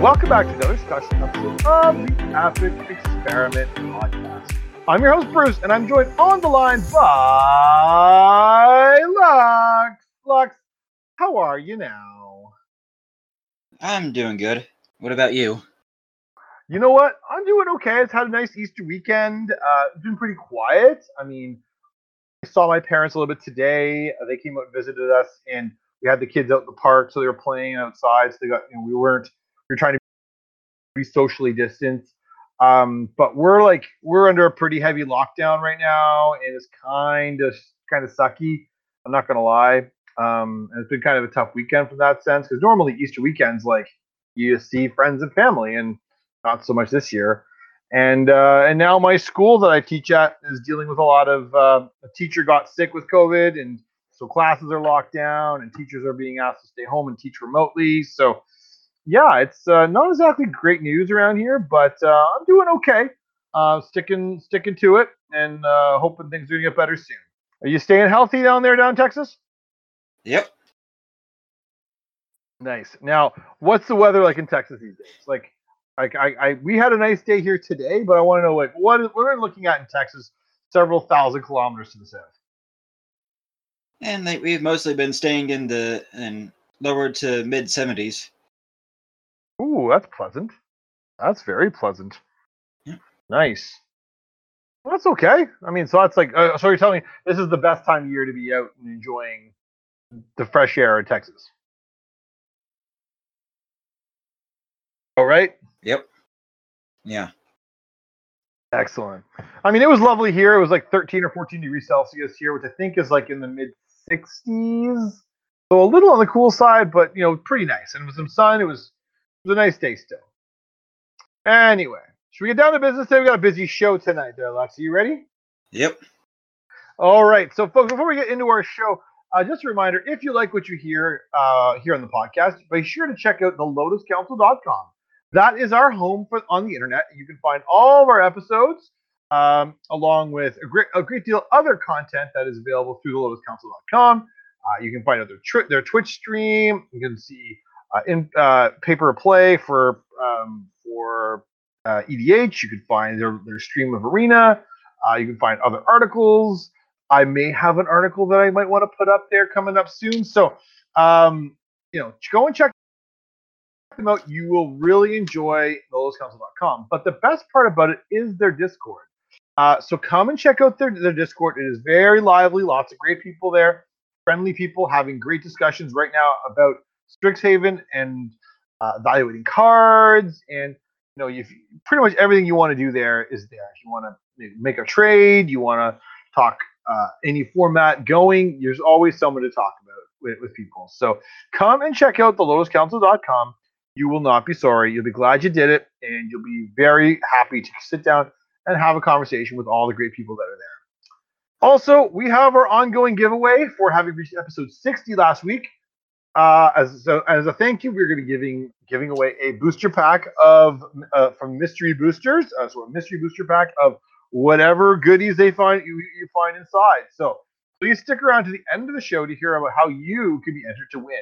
welcome back to another special episode of the Epic Experiment Podcast. I'm your host, Bruce, and I'm joined on the line by Lux. Lux, how are you now? I'm doing good. What about you? You know what? I'm doing okay. It's had a nice Easter weekend. It's been pretty quiet. I mean, I saw my parents a little bit today. They came out and visited us, and we had the kids out in the park, so they were playing outside. So they got, we were trying to be socially distanced. But we're under a pretty heavy lockdown right now, and it's kind of sucky. I'm not gonna lie. And it's been kind of a tough weekend from that sense because normally Easter weekends, like, you see friends and family, and not so much this year. And now my school that I teach at is dealing with a lot of a teacher got sick with COVID, and so classes are locked down, and teachers are being asked to stay home and teach remotely. So yeah, it's not exactly great news around here, but I'm doing okay. Sticking to it, and hoping things are gonna get better soon. Are you staying healthy down in Texas? Yep. Nice. Now, what's the weather like in Texas these days? Like we had a nice day here today, but I want to know, like, what we're looking at in Texas, several thousand kilometers to the south. And we've mostly been staying in lower to mid 70s. Ooh, that's pleasant. That's very pleasant. Yeah. Nice. Well, that's okay. I mean, so that's like, so you're telling me this is the best time of year to be out and enjoying the fresh air in Texas. All right. Yep. Yeah. Excellent. I mean, it was lovely here. It was like 13 or 14 degrees Celsius here, which I think is like in the mid 60s. So a little on the cool side, but pretty nice. And with some sun, it was a nice day still. Anyway, should we get down to business today? We got a busy show tonight there, Lex. Are you ready? Yep. All right. So, folks, before we get into our show, just a reminder, if you like what you hear here on the podcast, be sure to check out thelotuscouncil.com. That is our home on the internet. You can find all of our episodes, along with a great deal of other content that is available through thelotuscouncil.com. You can find out their Twitch stream. You can see paper play for EDH. You can find their stream of Arena. You can find other articles. I may have an article that I might want to put up there coming up soon. So, go and check them out. You will really enjoy thelotuscouncil.com. But the best part about it is their Discord. So come and check out their Discord. It is very lively. Lots of great people there. Friendly people having great discussions right now about Strixhaven and evaluating cards, and pretty much everything you want to do there is there. If you want to make a trade, you want to talk any format going, there's always someone to talk about with people. So come and check out thelotuscouncil.com. You will not be sorry. You'll be glad you did it, and you'll be very happy to sit down and have a conversation with all the great people that are there. Also, we have our ongoing giveaway for having reached episode 60 last week. As a thank you, we're going to be giving away a booster pack from Mystery Boosters. So a Mystery Booster pack of whatever goodies you find inside. So please stick around to the end of the show to hear about how you can be entered to win.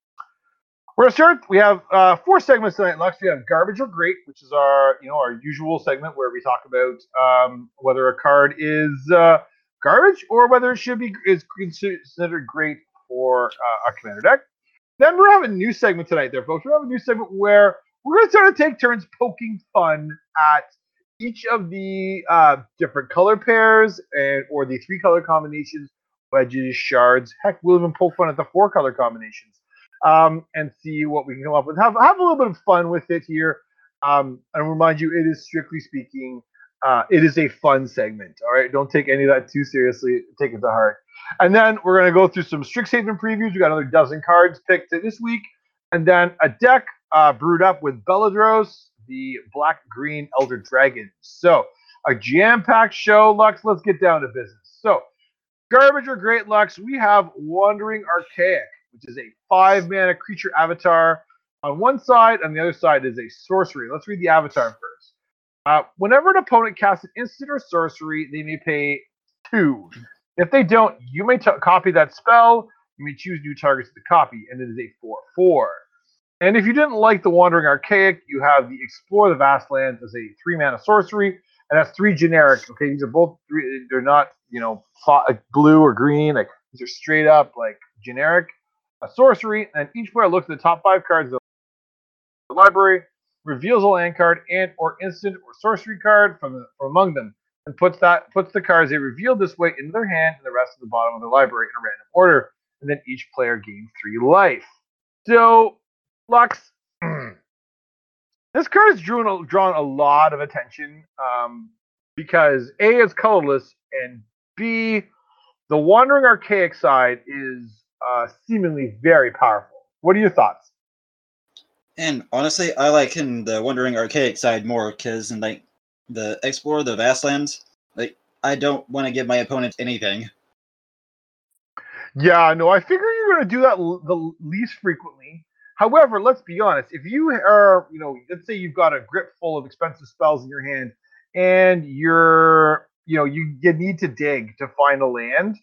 We're going to start. We have 4 segments tonight, Lux. We have Garbage or Great, which is our usual segment where we talk about whether a card is garbage or whether it is considered great for a commander deck. Then we're having a new segment tonight there, folks. We're having a new segment where we're going to sort of take turns poking fun at each of the different color pairs or the 3 color combinations, wedges, shards. Heck, we'll even poke fun at the 4 color combinations and see what we can come up with. Have a little bit of fun with it here. And remind you, it is strictly speaking, it is a fun segment. All right, don't take any of that too seriously. Take it to heart. And then we're going to go through some Strixhaven previews. We got another dozen cards picked this week. And then a deck brewed up with Beledros, the black-green Elder Dragon. So a jam-packed show, Lux. Let's get down to business. So Garbage or Great, Lux, we have Wandering Archaic, which is a 5-mana creature avatar on one side. On the other side is a sorcery. Let's read the avatar first. Whenever an opponent casts an instant or sorcery, they may pay 2. If they don't, you may copy that spell. You may choose new targets to copy, and it is a 4/4. And if you didn't like the Wandering Archaic, you have the Explore the Vastlands as a 3-mana sorcery, and that's 3 generic. Okay, these are both 3. They're not like blue or green. Like these are straight up like generic sorcery. And each player looks at the top 5 cards of the library, reveals a land card and or instant or sorcery card from among them, and puts the cards they revealed this way into their hand and the rest of the bottom of the library in a random order. And then each player gains 3 life. So, Lux, this card has drawn a lot of attention because A, it's colorless, and B, the Wandering Archaic side is seemingly very powerful. What are your thoughts? And honestly, I like the Wandering Archaic side more because in like the Explore the Vastlands, like I don't want to give my opponent anything. Yeah, no, I figure you're going to do that the least frequently. However, let's be honest. If you are, let's say you've got a grip full of expensive spells in your hand, and you need to dig to find a land.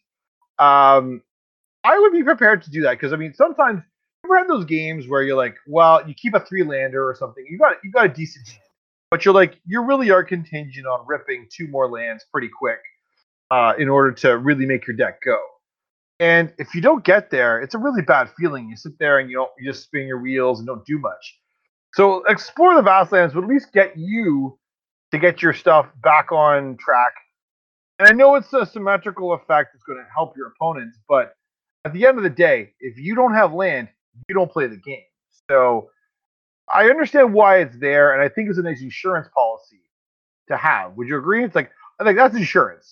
I would be prepared to do that because sometimes you ever had those games where you're like, well, you keep a 3-lander or something. You got a decent hand, but you really are contingent on ripping 2 more lands pretty quick in order to really make your deck go. And if you don't get there, it's a really bad feeling. You sit there and you just spin your wheels and don't do much. So Explore the Vastlands would at least get you to get your stuff back on track. And I know it's a symmetrical effect that's going to help your opponents, but at the end of the day, if you don't have land, you don't play the game. So I understand why it's there, and I think it's a nice insurance policy to have. Would you agree? I think that's insurance.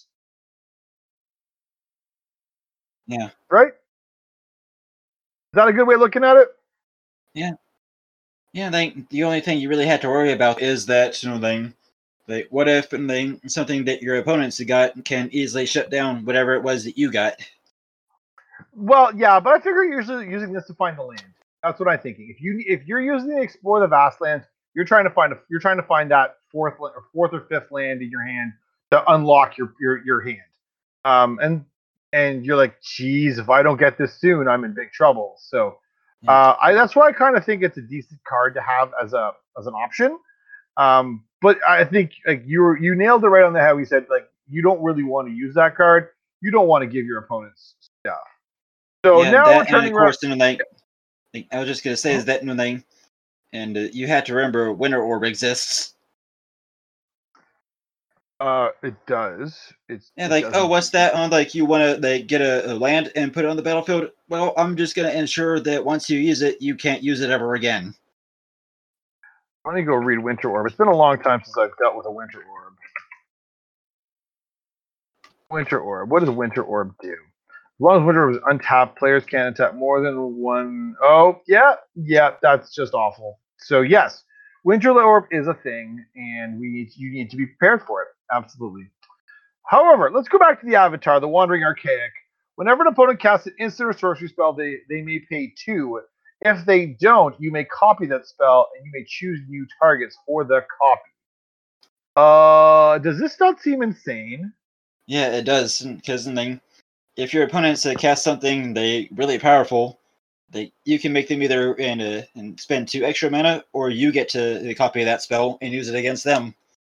Yeah. Right? Is that a good way of looking at it? Yeah. Yeah, the only thing you really have to worry about is that, like, what if something that your opponents got can easily shut down whatever it was that you got? Well, yeah, but I figure you're usually using this to find the land. That's what I'm thinking. If you're using the Explore the Vastlands, you're trying to find that fourth or fifth land in your hand to unlock your hand. And you're like, geez, if I don't get this soon, I'm in big trouble. So that's why I kind of think it's a decent card to have as an option. But I think like you nailed it right on the head. We said like you don't really want to use that card. You don't want to give your opponents stuff. So yeah, now that, we're turning and of course, around. I was just gonna say is that and you have to remember Winter Orb exists. It does. It like, oh, what's that? Like, you want to get a land and put it on the battlefield? Well, I'm just gonna ensure that once you use it, you can't use it ever again. Let me go read Winter Orb. It's been a long time since I've dealt with a Winter Orb. Winter Orb. What does Winter Orb do? As long as Winter Orb is untapped, players can't attack more than one. Oh, yeah, that's just awful. So yes, Winter Orb is a thing, and you need to be prepared for it. Absolutely. However, let's go back to the Avatar, the Wandering Archaic. Whenever an opponent casts an instant or sorcery spell, they may pay 2. If they don't, you may copy that spell, and you may choose new targets for the copy. Does this not seem insane? Yeah, it does, because if your opponents cast something they really powerful, you can make them either and spend 2 extra mana, or you get to copy that spell and use it against them.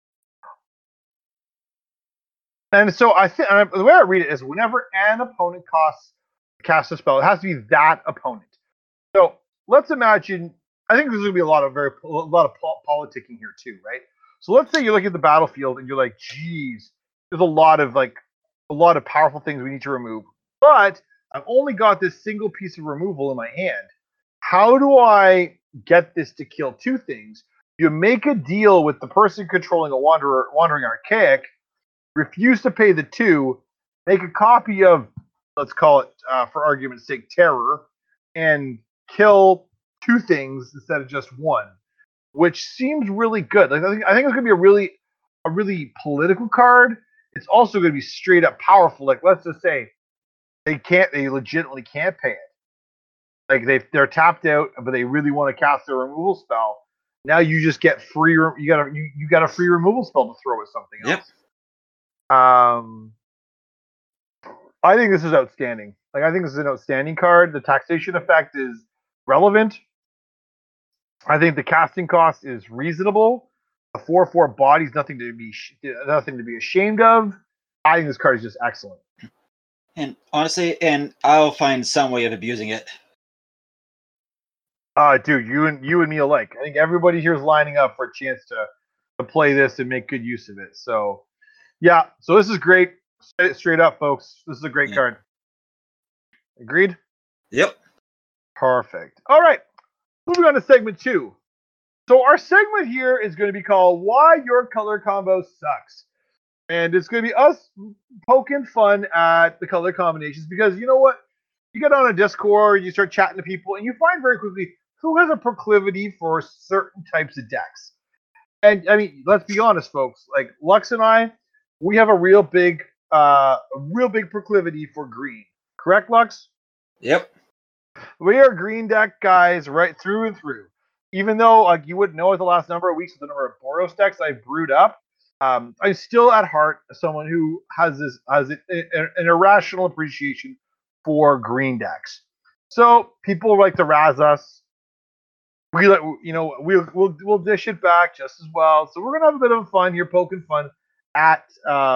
And so I think the way I read it is whenever an opponent casts a spell, it has to be that opponent. So let's imagine. I think there's going to be a lot of politicking here too, right? So let's say you're looking at the battlefield and you're like, geez, there's a lot of powerful things we need to remove, but I've only got this single piece of removal in my hand. How do I get this to kill 2 things? You make a deal with the person controlling a Wandering Archaic, refuse to pay the 2, make a copy of, let's call it, for argument's sake, Terror, and kill 2 things instead of just 1, which seems really good. Like I think it's going to be a really political card. It's also going to be straight up powerful. Like let's just say they legitimately can't pay it. Like they're tapped out, but they really want to cast their removal spell. Now you just get free. You got a free removal spell to throw at something else. Yep. I think this is outstanding. Like I think this is an outstanding card. The taxation effect is relevant. I think the casting cost is reasonable. A 4/4 body's nothing to be ashamed of. I think this card is just excellent. And honestly, and I'll find some way of abusing it. Dude, you and me alike. I think everybody here is lining up for a chance to play this and make good use of it. So, yeah. So this is great. Straight up, folks. This is a great card. Agreed? Yep. Perfect. All right. Moving on to segment 2. So our segment here is going to be called Why Your Color Combo Sucks. And it's going to be us poking fun at the color combinations because you know what? You get on a Discord, you start chatting to people, and you find very quickly who has a proclivity for certain types of decks. And I mean, let's be honest, folks. Like Lux and I, we have a real big proclivity for green. Correct, Lux? Yep. We are green deck guys right through and through. Even though like you wouldn't know at the last number of weeks with the number of Boros decks I've brewed up, I'm still at heart someone who has an irrational appreciation for green decks. So people like to razz us. We like, we'll dish it back just as well. So we're gonna have a bit of fun here, poking fun at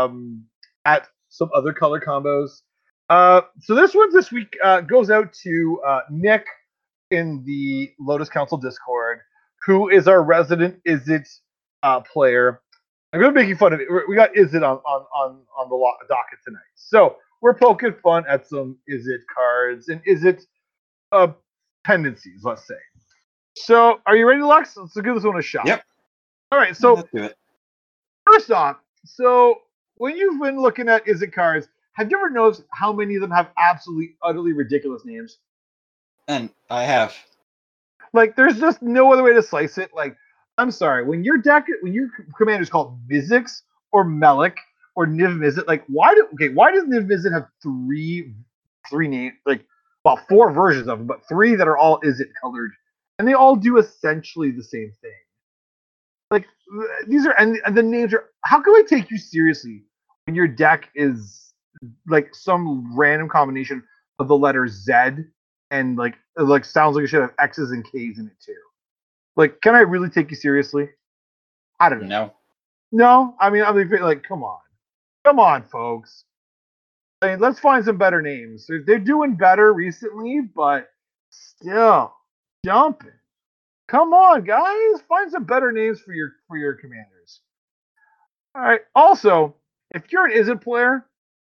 some other color combos. So this one this week goes out to Nick in the Lotus Council Discord, who is our resident Izzet player. I'm going to be making fun of it. We got Izzet on the docket tonight. So we're poking fun at some Izzet cards and Izzet tendencies, let's say. So are you ready, Lex? Let's give this one a shot. Yep. All right. So Let's do it. First off, so when you've been looking at Izzet cards, have you ever noticed how many of them have absolutely, utterly ridiculous names? And I have. Like, there's just no other way to slice it. Like, I'm sorry, when your commander is called Mizzix or Melik or Niv Mizzet, like, why does Niv Mizzet have three names? Like, well, 4 versions of them, but 3 that are all Izzet colored, and they all do essentially the same thing. Like, these are and the names are. How can I take you seriously when your deck is like some random combination of the letter Z and like sounds like it should have X's and K's in it too? Like, can I really take you seriously? I don't know. No, I mean, like, come on, folks. I mean, let's find some better names. They're doing better recently, but still, jumping. Come on, guys, find some better names for your commanders. All right. Also, if you're an Izzet player,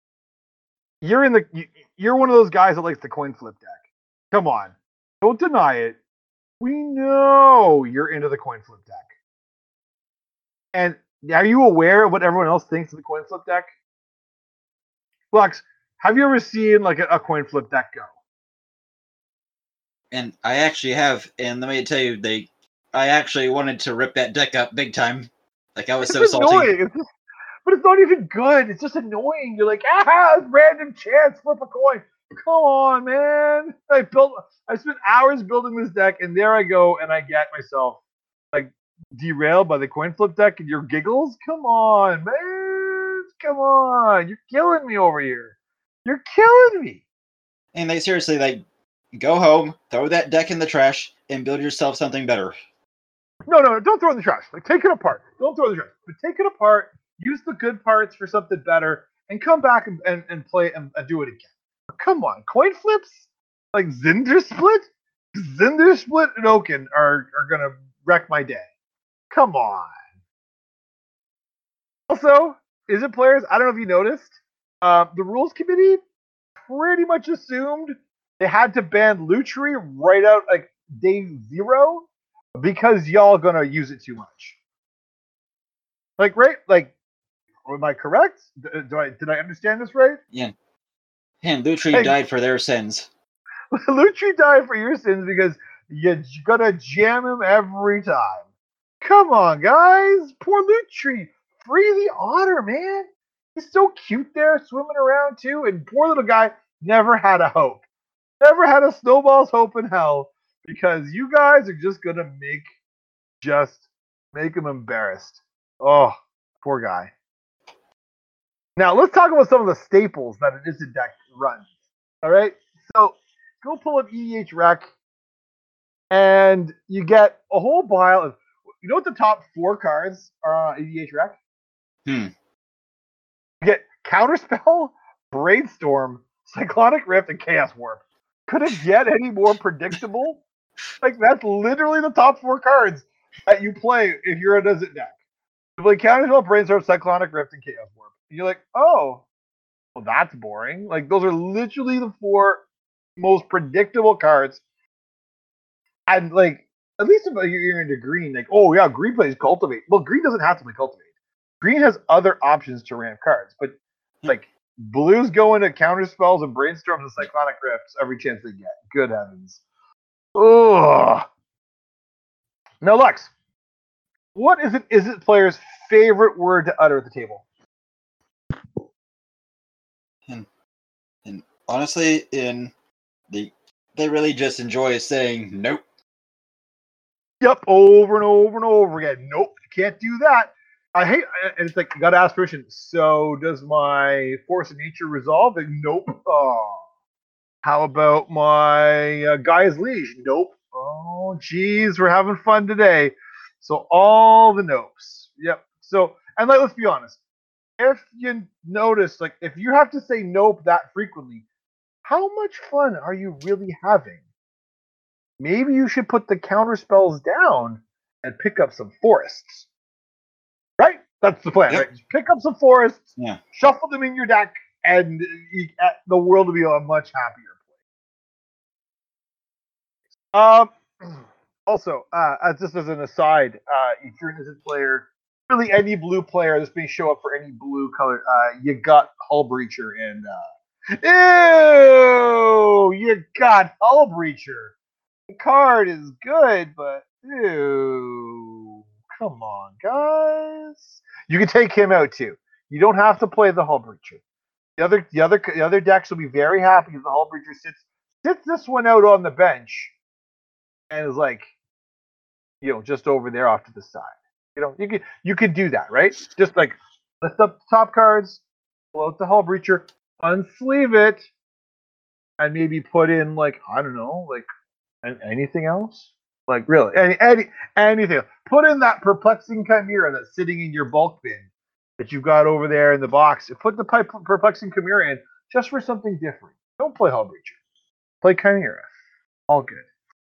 you're one of those guys that likes the coin flip deck. Come on, don't deny it. We know you're into the coin flip deck. And are you aware of what everyone else thinks of the coin flip deck? Flux, have you ever seen like a coin flip deck go? And I actually have, and let me tell you, I actually wanted to rip that deck up big time. Like, I was so salty. But it's not even good. It's just annoying. You're like, random chance, flip a coin. Come on, man. I spent hours building this deck, and there I go, and I get myself like derailed by the coin flip deck and your giggles. Come on, man. Come on. You're killing me over here. You're killing me. And they seriously, like, go home, throw that deck in the trash, and build yourself something better. No, don't throw it in the trash. Like, take it apart. Don't throw it in the trash. But take it apart, use the good parts for something better, and come back and play and do it again. But come on, coin flips? Like Zndrsplt and Oaken are gonna wreck my day. Come on. Also, Izzet players, I don't know if you noticed, the rules committee pretty much assumed they had to ban Lutri right out like day 0 because y'all gonna use it too much. Like, right? Like, am I correct? Did I understand this right? Yeah. And Lutri died for their sins. Lutri died for your sins because you're gonna jam him every time. Come on, guys. Poor Lutri. Free the otter, man. He's so cute there, swimming around too, and poor little guy never had a hope. Never had a snowball's hope in hell because you guys are just gonna make him embarrassed. Oh, poor guy. Now let's talk about some of the staples that an Izzet deck runs. All right, so go pull up EDH Rec. and you get a whole pile of. You know what the top 4 cards are on EDH Rec? Hmm. You get Counterspell, Brainstorm, Cyclonic Rift, and Chaos Warp. Could it get any more predictable? Like, that's literally the top 4 cards that you play if you're a Doesn't deck. You play Counterspell, Brainstorm, Cyclonic Rift, and Chaos Warp. And you're like, oh, well, that's boring. Like, those are literally the 4 most predictable cards. And, like, at least if you're into green, like, oh, yeah, green plays Cultivate. Well, green doesn't have to play Cultivate. Green has other options to ramp cards, but, like, blues go into counter spells and brainstorms and cyclonic rifts every chance they get. Good heavens. Ugh. Now, Lux, what is it player's favorite word to utter at the table? And honestly, they really just enjoy saying nope. Yep, over and over and over again. Nope, can't do that. I hate, and it's like, you gotta ask permission. So, does my force of nature resolve? Like, nope. Oh. How about my Gaia's Liege? Nope. Oh, geez, we're having fun today. So, all the nopes. Yep. So, and like, let's be honest. If you notice, like, if you have to say nope that frequently, how much fun are you really having? Maybe you should put the counter spells down and pick up some forests. Right? That's the plan, Yep. right? Just pick up some forests, Yeah. shuffle them in your deck, and the world will be a much happier place. Also, just as an aside, if you're an Izzet player, really any blue player, this may show up for any blue color, you got Hull Breacher and ew, you got Hull Breacher. The card is good, but ew, come on, guys. You can take him out too. You don't have to play the Hull Breacher. The other decks will be very happy if the Hull Breacher sits this one out on the bench and is like, just over there off to the side. You could do that, right? Just like lift up the top cards, pull out the Hull Breacher, unsleeve it, and maybe put in, like, I don't know, like anything else. Like, really, anything. Put in that Perplexing Chimera that's sitting in your bulk bin that you've got over there in the box. Put the Perplexing Chimera in just for something different. Don't play Hull Breacher. Play Chimera. All good.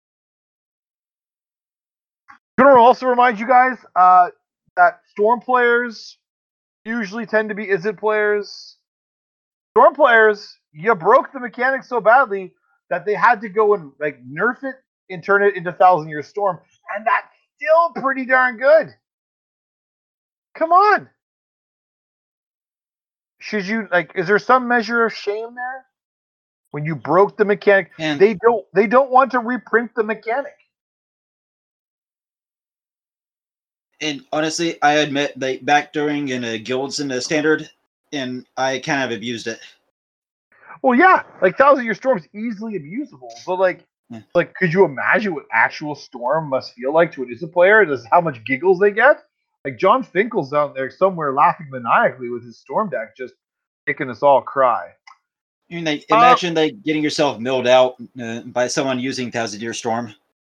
I'm going to also remind you guys that Storm players usually tend to be Izzet players. Storm players, you broke the mechanics so badly that they had to go and, like, nerf it and turn it into 1,000-Year Storm, and that's still pretty darn good. Come on. Should you, like, is there some measure of shame there when you broke the mechanic? And they don't want to reprint the mechanic. And honestly, I admit that back during in guilds in the standard, and I kind of abused it. Well, yeah, like 1,000-Year Storm is easily abusable, but like, could you imagine what actual Storm must feel like to an Izzet player? Just how much giggles they get? Like, John Finkel's out there somewhere laughing maniacally with his Storm deck, just making us all cry. I mean, imagine getting yourself milled out by someone using 1,000-Year Storm.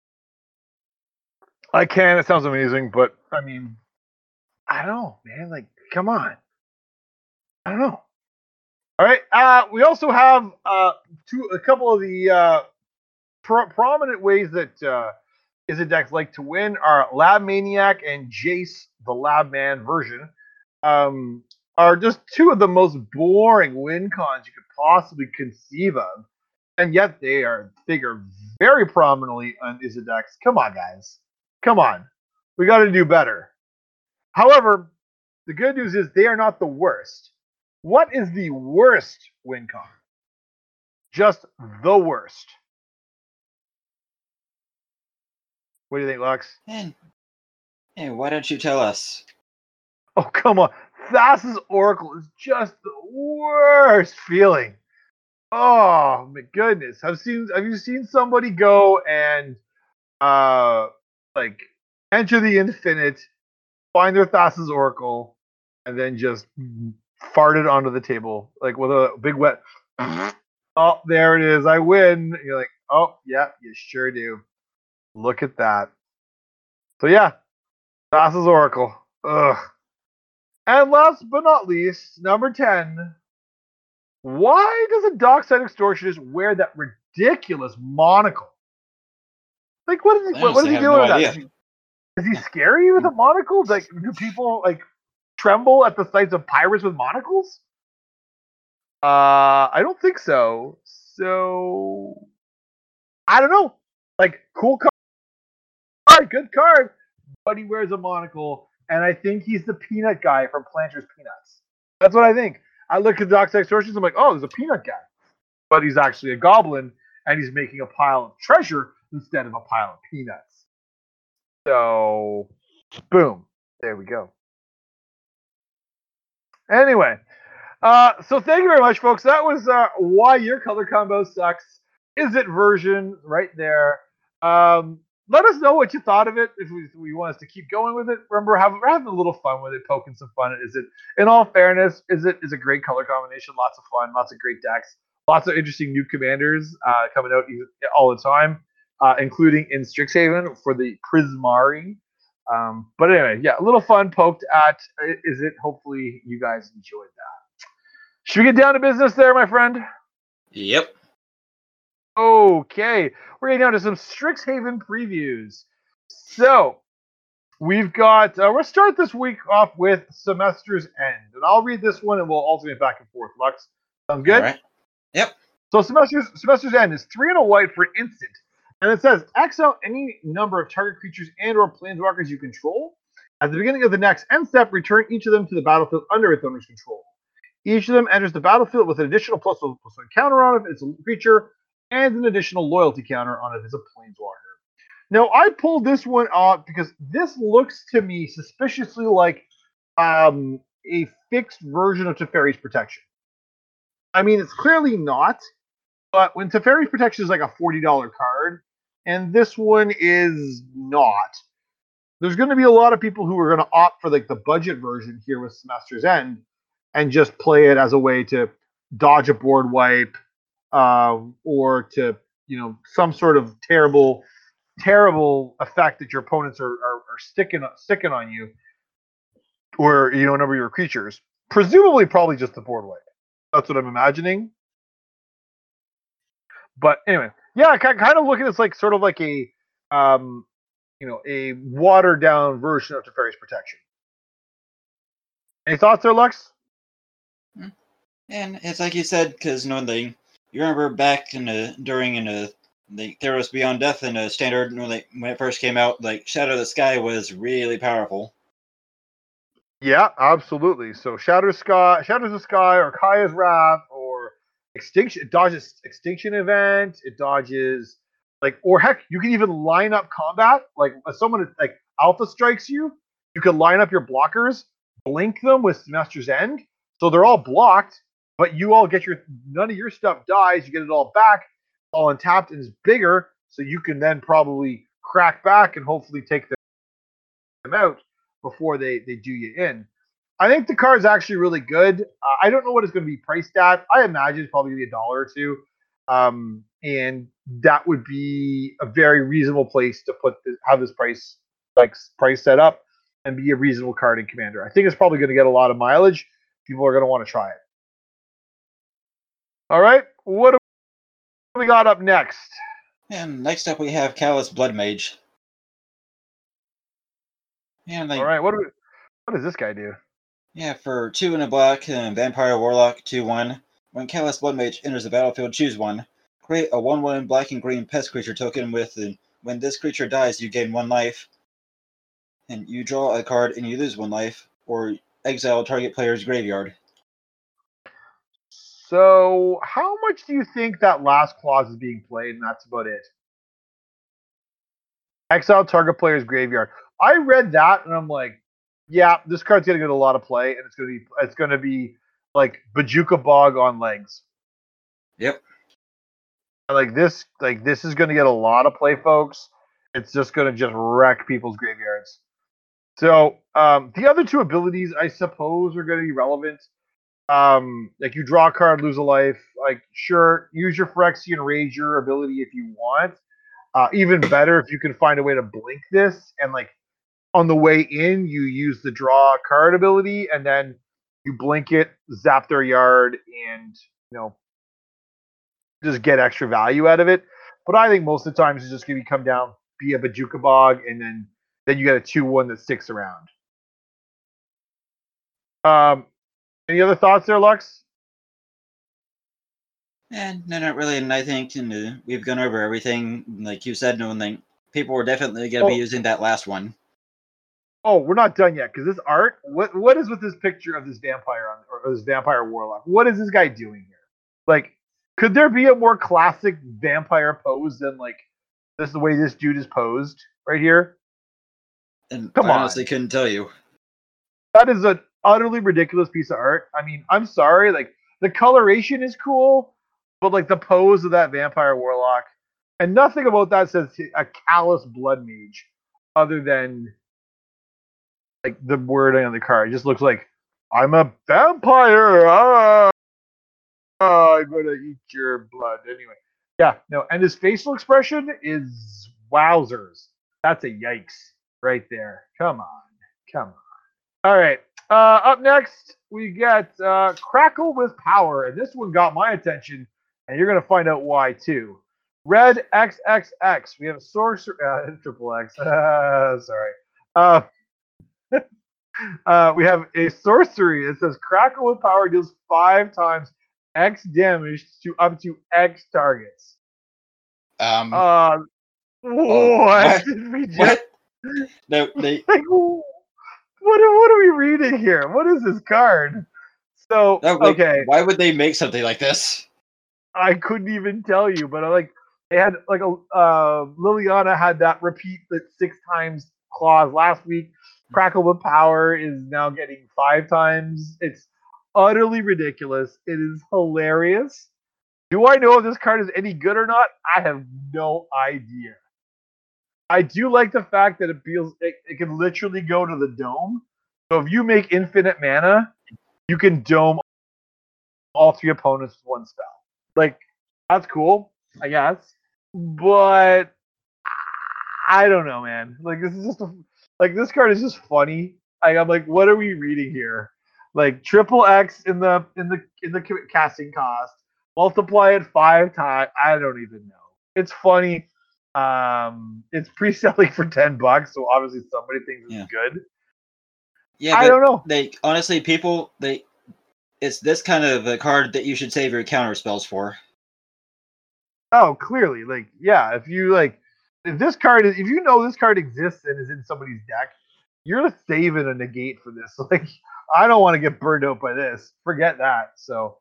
I can. It sounds amazing, but I mean, I don't know, man. Like, come on. I don't know. All right. We also have a couple of the prominent ways that Izzet decks like to win are Lab Maniac and Jace, the Lab Man version, are just two of the most boring win cons you could possibly conceive of, and yet they figure very prominently on Izzet decks. Come on, guys. Come on. We got to do better. However, the good news is they are not the worst. What is the worst win con? Just the worst. What do you think, Lux? And why don't you tell us? Oh, come on. Thassa's Oracle is just the worst feeling. Oh, my goodness. Have you seen somebody go and like enter the infinite, find their Thassa's Oracle, and then just fart it onto the table, like with a big wet oh, there it is, I win. You're like, oh yeah, you sure do. Look at that. So yeah, Thassa's Oracle. Ugh. And last but not least, number 10. Why does a Dockside Extortionist wear that ridiculous monocle? Like, what is he? What is Honestly, he I have doing no with that? idea. Is he scary with a monocle? Like, do people like tremble at the sights of pirates with monocles? I don't think so. So I don't know. Like, cool card, good card, but he wears a monocle, and I think he's the peanut guy from Planters Peanuts. That's what I think. I look at Dockside Extortionist, I'm like, oh, there's a peanut guy, but he's actually a goblin, and he's making a pile of treasure instead of a pile of peanuts. So, boom, there we go. Anyway, so thank you very much, folks. That was why your color combo sucks. Is it version right there? Let us know what you thought of it. If we want us to keep going with it, remember we're having a little fun with it, poking some fun. Is it, in all fairness, is a great color combination? Lots of fun, lots of great decks, lots of interesting new commanders coming out all the time, including in Strixhaven for the Prismari. But anyway, yeah, a little fun poked at. Is it? Hopefully, you guys enjoyed that. Should we get down to business there, my friend? Yep. Okay, we're getting down to some Strixhaven previews. So, we've got, we'll start this week off with Semester's End. And I'll read this one and we'll alternate back and forth. Lux, sounds good? All right. Yep. So, Semester's End is 3 and a white for an instant. And it says, exile any number of target creatures and or planeswalkers you control. At the beginning of the next end step, return each of them to the battlefield under its owner's control. Each of them enters the battlefield with an additional +1/+1 counter on it if it's a creature, and an additional loyalty counter on it if it's a planeswalker. Now, I pulled this one off because this looks to me suspiciously like a fixed version of Teferi's Protection. I mean, it's clearly not, but when Teferi's Protection is like a $40 card, and this one is not, there's going to be a lot of people who are going to opt for like the budget version here with Semester's End and just play it as a way to dodge a board wipe, or to, some sort of terrible effect that your opponents are sticking on you, or a number of your creatures. Presumably, probably just the board wipe. That's what I'm imagining. But anyway, yeah, I kind of look at this like sort of like a a watered down version of Teferi's Protection. Any thoughts there, Lux? And it's like you said, because you remember back during the Theros Beyond Death in a standard when it first came out, like Shadow of the Sky was really powerful. Yeah, absolutely. So Shadows of the Sky, or Kaya's Wrath, or Extinction. It dodges Extinction Event. It dodges or heck, you can even line up combat. Like if someone like Alpha strikes you, you can line up your blockers, blink them with Semester's End, so they're all blocked, but you all get none of your stuff dies. You get it all back, all untapped, and is bigger, so you can then probably crack back and hopefully take them out before they do you in. I think the card's actually really good. I don't know what it's going to be priced at. I imagine it's probably going to be $1 or $2. And that would be a very reasonable place to have this price set up and be a reasonable card in Commander. I think it's probably going to get a lot of mileage. People are going to want to try it. All right, what do we got up next? And next up we have Callous Bloodmage. And all right, what does this guy do? Yeah, for 2 and a black, Vampire Warlock 2/1. When Callous Bloodmage enters the battlefield, choose one. Create a 1/1 black and green pest creature token when this creature dies, you gain 1 life. And you draw a card and you lose 1 life, or exile target player's graveyard. So, how much do you think that last clause is being played, and that's about it? Exile target player's graveyard. I read that, and I'm like, yeah, this card's gonna get a lot of play, and it's gonna be like Bojuka Bog on legs. Yep. Like this is gonna get a lot of play, folks. It's just gonna wreck people's graveyards. So the other 2 abilities, I suppose, are gonna be relevant. Like you draw a card, lose a life. Like, sure, use your Phyrexian Rager ability if you want. Even better if you can find a way to blink this and like on the way in you use the draw card ability and then you blink it, zap their yard, and just get extra value out of it. But I think most of the times it's just gonna come down, be a Bajuka Bog, and then you get a 2/1 that sticks around. Any other thoughts there, Lux? No, not really. And I think we've gone over everything. Like you said, no one people were definitely going to be using that last one. Oh, we're not done yet because this art. What is with this picture of this vampire or this vampire warlock? What is this guy doing here? Like, could there be a more classic vampire pose than like this? The way this dude is posed right here. And I honestly couldn't tell you. That is an utterly ridiculous piece of art. I mean, I'm sorry. Like the coloration is cool, but like the pose of that vampire warlock, and nothing about that says a callous blood mage, other than like the wording on the card. It just looks like I'm a vampire. I'm gonna eat your blood anyway. Yeah, no, and his facial expression is wowzers. That's a yikes right there. Come on. All right. Up next, we got Crackle with Power, and this one got my attention, and you're gonna find out why too. Red XXX. We have a sorcerer. Triple X. Sorry. We have a sorcery. It says Crackle with Power deals 5 times X damage to up to X targets. What? Did we just... What? No, they. Like, what are we reading here? What is this card? So okay, why would they make something like this? I couldn't even tell you, but they had like a Liliana had that repeat that 6 times clause last week. Crackle with Power is now getting 5 times. It's utterly ridiculous. It is hilarious. Do I know if this card is any good or not? I have no idea. I do like the fact that it can literally go to the dome. So if you make infinite mana, you can dome all 3 opponents with 1 spell. Like, that's cool, I guess. But I don't know, man. Like, this is just this card is just funny. I'm like, what are we reading here? Like triple X in the casting cost, multiply it 5 times. I don't even know. It's funny. It's pre-selling for $10, so obviously somebody thinks it's good. Yeah, I don't know. Honestly, it's this kind of a card that you should save your counter spells for. Oh, clearly, if this card if you know this card exists and is in somebody's deck, you're saving a negate for this. Like, I don't want to get burned out by this. Forget that. So,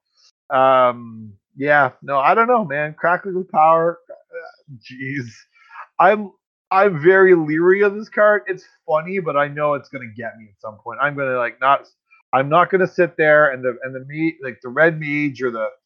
yeah, no, I don't know, man. Crackling with Power, jeez, I'm very leery of this card. It's funny, but I know it's gonna get me at some point. I'm gonna I'm not gonna sit there and the red mage or the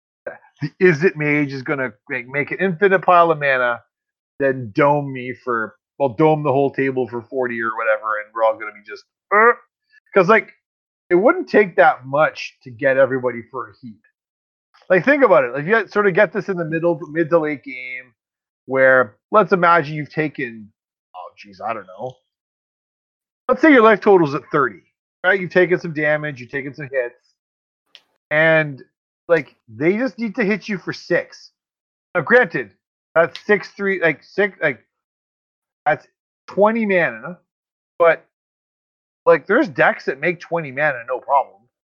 is it mage is gonna make an infinite pile of mana, then dome dome the whole table for 40 or whatever, and we're all gonna be just because it wouldn't take that much to get everybody for a heap. Like, think about it. Like, you sort of get this in the mid to late game, where let's imagine you've taken, I don't know. Let's say your life total's at 30, right? You've taken some damage, you've taken some hits, and they just need to hit you for 6. Now, granted, that's 6/3, that's 20 mana, but there's decks that make 20 mana no problem,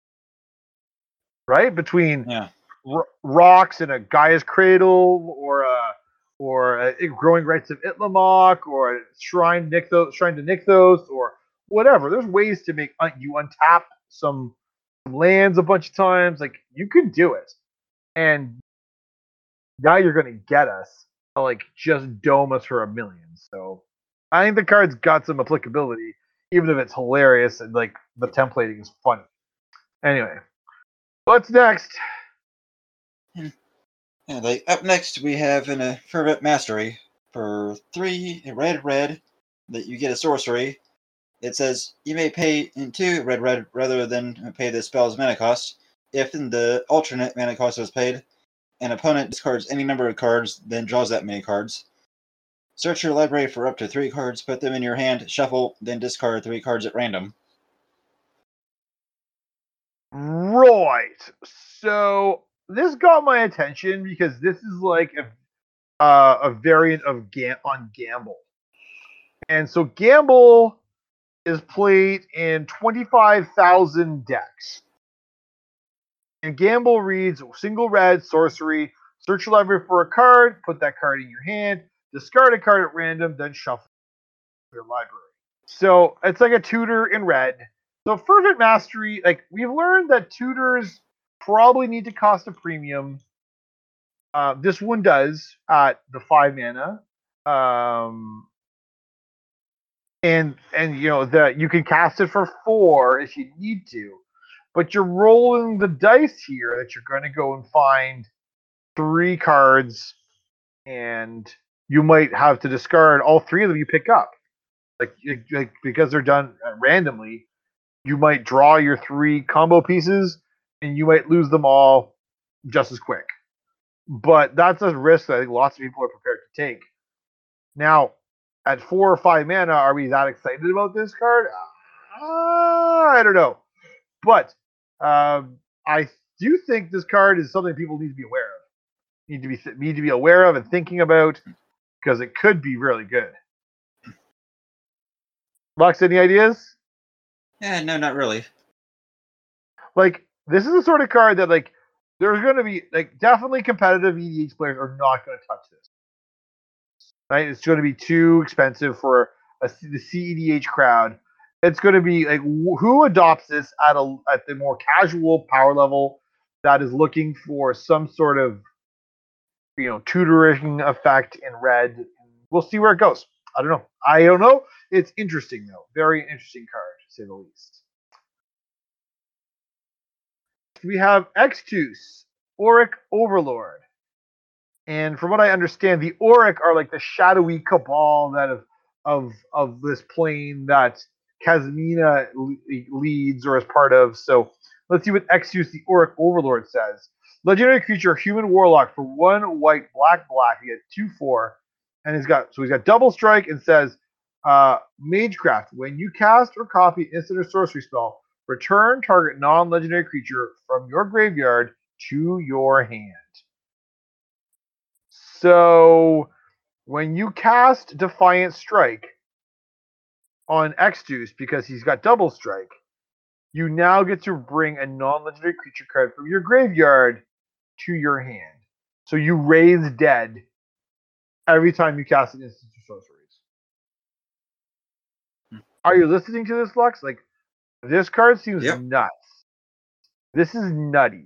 right? Between rocks and a Gaia's Cradle, or a Growing Rites of Itlimoc, or a Shrine to Nykthos, or whatever. There's ways to make you untap some lands a bunch of times. Like, you can do it, and now you're gonna get us to just dome us for 1 million. So I think the card's got some applicability, even if it's hilarious and the templating is funny. Anyway, what's next? Up next, we have a Fervent Mastery for 3 red that you get a sorcery. It says you may pay in 2 red rather than pay the spell's mana cost. If the alternate mana cost was paid, an opponent discards any number of cards, then draws that many cards. Search your library for up to 3 cards, put them in your hand, shuffle, then discard 3 cards at random. Right. So this got my attention because this is like a variant of on Gamble. And so Gamble is played in 25,000 decks. And Gamble reads single red sorcery, search your library for a card, put that card in your hand, discard a card at random, then shuffle your library. So it's like a tutor in red. So Fervent Mastery, like we've learned that tutors probably need to cost a premium. This one does at the 5 mana. And you know that you can cast it for 4 if you need to, but you're rolling the dice here that you're going to go and find 3 cards, and you might have to discard all 3 of them you pick up. Like because they're done randomly, you might draw your 3 combo pieces, and you might lose them all just as quick. But that's a risk that I think lots of people are prepared to take. Now, at 4 or 5 mana, are we that excited about this card? I don't know. But I do think this card is something people need to be aware of. Need to be aware of and thinking about, because it could be really good. Lux, any ideas? Yeah, no, not really. Like, this is the sort of card that, like, there's going to be, like, definitely competitive EDH players are not going to touch this. Right? It's going to be too expensive for the CEDH crowd. It's going to be like who adopts this at the more casual power level that is looking for some sort of tutoring effect in red. We'll see where it goes. I don't know. It's interesting though. Very interesting card to say the least. We have Extus, Auric Overlord. And from what I understand, the Auric are like the shadowy cabal that of this plane that Kazmina leads or is part of. So let's see what Extus, the Auric Overlord, says. Legendary creature, human warlock for 1 white, black. He gets 2/4, and he's got double strike and says, Magecraft. When you cast or copy instant or sorcery spell, return target non-legendary creature from your graveyard to your hand. So when you cast Defiant Strike on Extus because he's got double strike, you now get to bring a non-legendary creature card from your graveyard to your hand. So you raise dead every time you cast an instant or sorceries. Are you listening to this, Lux? Like, this card seems nuts. This is nutty.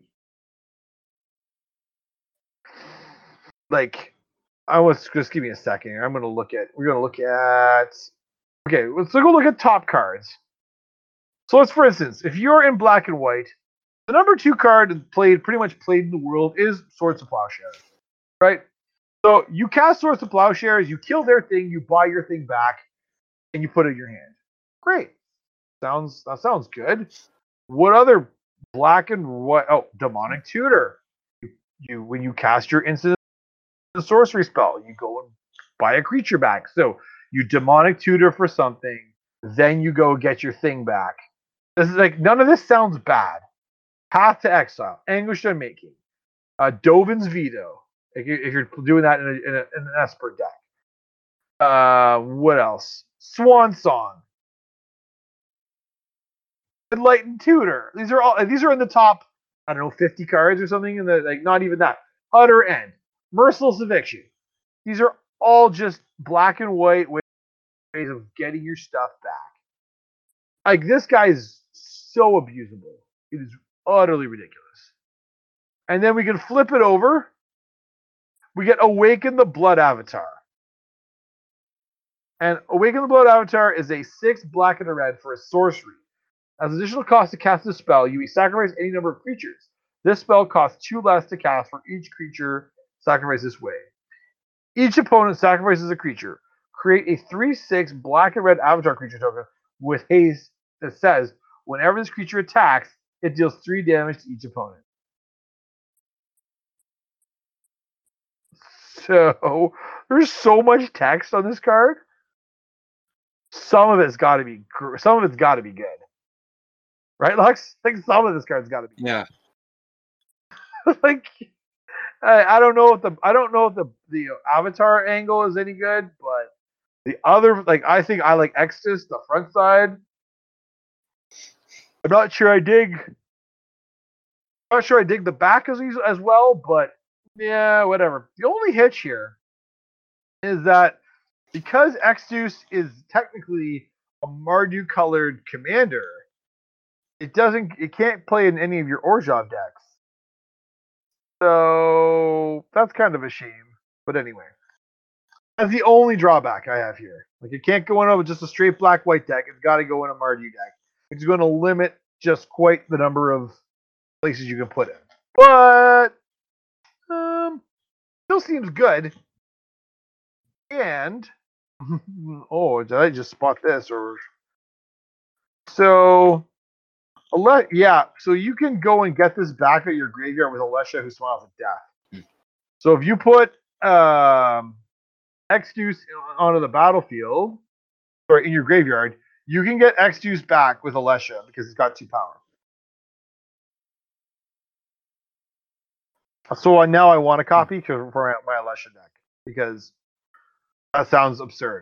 Like, just give me a second. We're gonna look at. Okay, let's go look at top cards. So let's, for instance, if you're in black and white, the number 2 card pretty much played in the world is Swords of Plowshares, right? So you cast Swords of Plowshares, you kill their thing, you buy your thing back, and you put it in your hand. Great, that sounds good. What other black and white? Oh, Demonic Tutor. You when you cast your instant sorcery spell, you go and buy a creature back. So you Demonic Tutor for something, then you go get your thing back. This is like, none of this sounds bad. Path to Exile, Anguish Unmaking, Dovin's Veto, if you're doing that in an Esper deck. What else? Swan Song, Enlightened Tutor. These are in the top, I don't know, 50 cards or something. Not even that. Utter End, Merciless Eviction. These are all just black and white ways of getting your stuff back. Like, this guy is so abusable. It is utterly ridiculous. And then we can flip it over. We get Awaken the Blood Avatar. And Awaken the Blood Avatar is a 6 black and a red for a sorcery. As additional cost to cast this spell, you may sacrifice any number of creatures. This spell costs 2 less to cast for each creature sacrificed this way. Each opponent sacrifices a creature. Create a 3/6 black and red avatar creature token with haste that says, whenever this creature attacks, it deals 3 damage to each opponent. So There's so much text on this card. Some of it's got to be good, right, Lux? I think some of this card's got to be. Yeah. Like, I don't know if the avatar angle is any good, but the other, like, I think I like Extus, the front side. I'm not sure I dig the back as well, but yeah, whatever. The only hitch here is that because Extus is technically a Mardu colored commander, it can't play in any of your Orzhov decks. So that's kind of a shame. But anyway, that's the only drawback I have here. Like, it can't go in with just a straight black-white deck. It's got to go in a Mardu deck, which is going to limit just quite the number of places you can put it. But still seems good. And oh, did I just spot this? Or so so you can go and get this back at your graveyard with Alesha Who Smiles at Death. So if you put Extus onto the battlefield, or in your graveyard, you can get Extus back with Alesha because it's got 2 power. So now I want a copy for my Alesha deck because that sounds absurd.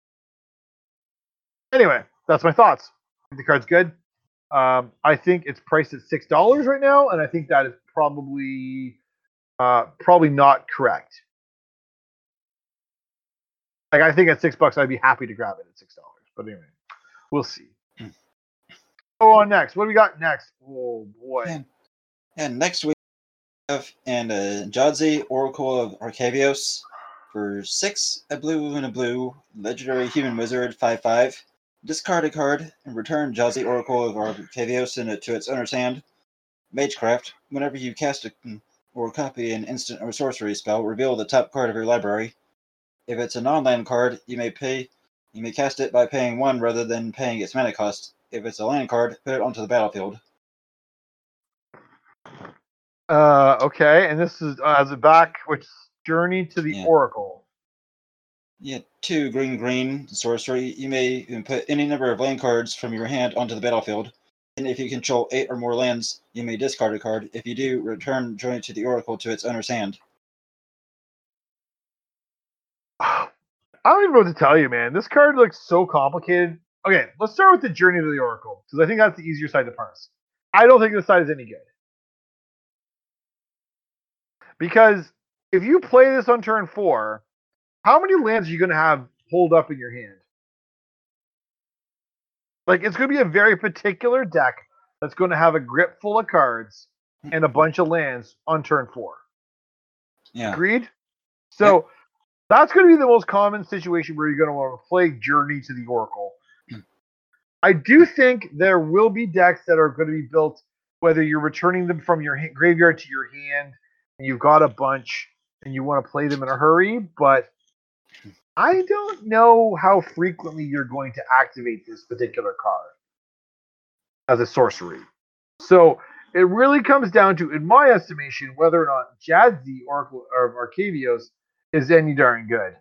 Anyway, that's my thoughts. The card's good. I think it's priced at $6 right now, and I think that is probably not correct. Like, I think at $6 I'd be happy to grab it at $6. But anyway, we'll see. Go on next. What do we got next? Oh boy. And next we have Jadzi, Oracle of Arcavios, for 6, a blue and a blue, legendary human wizard, 5/5. Discard a card and return Jadzi, Oracle of Arcavios to its owner's hand. Magecraft. Whenever you cast or copy an instant or sorcery spell, reveal the top card of your library. If it's a non-land card, you may cast it by paying 1 rather than paying its mana cost. If it's a land card, put it onto the battlefield. Okay, and this is as a back, which Journey to the Oracle. Yeah, 2 green sorcery. You may put any number of land cards from your hand onto the battlefield. And if you control 8 or more lands, you may discard a card. If you do, return Journey to the Oracle to its owner's hand. I don't even know what to tell you, man. This card looks so complicated. Okay, let's start with the Journey to the Oracle, because I think that's the easier side to parse. I don't think this side is any good. Because if you play this on turn 4, how many lands are you going to have hold up in your hand? Like, it's going to be a very particular deck that's going to have a grip full of cards and a bunch of lands on turn 4. Yeah. Agreed? So that's going to be the most common situation where you're going to want to play Journey to the Oracle. I do think there will be decks that are going to be built, whether you're returning them from your graveyard to your hand, and you've got a bunch, and you want to play them in a hurry, but I don't know how frequently you're going to activate this particular card as a sorcery. So it really comes down to, in my estimation, whether or not Jadzi, Oracle of Arcavios, is any darn good.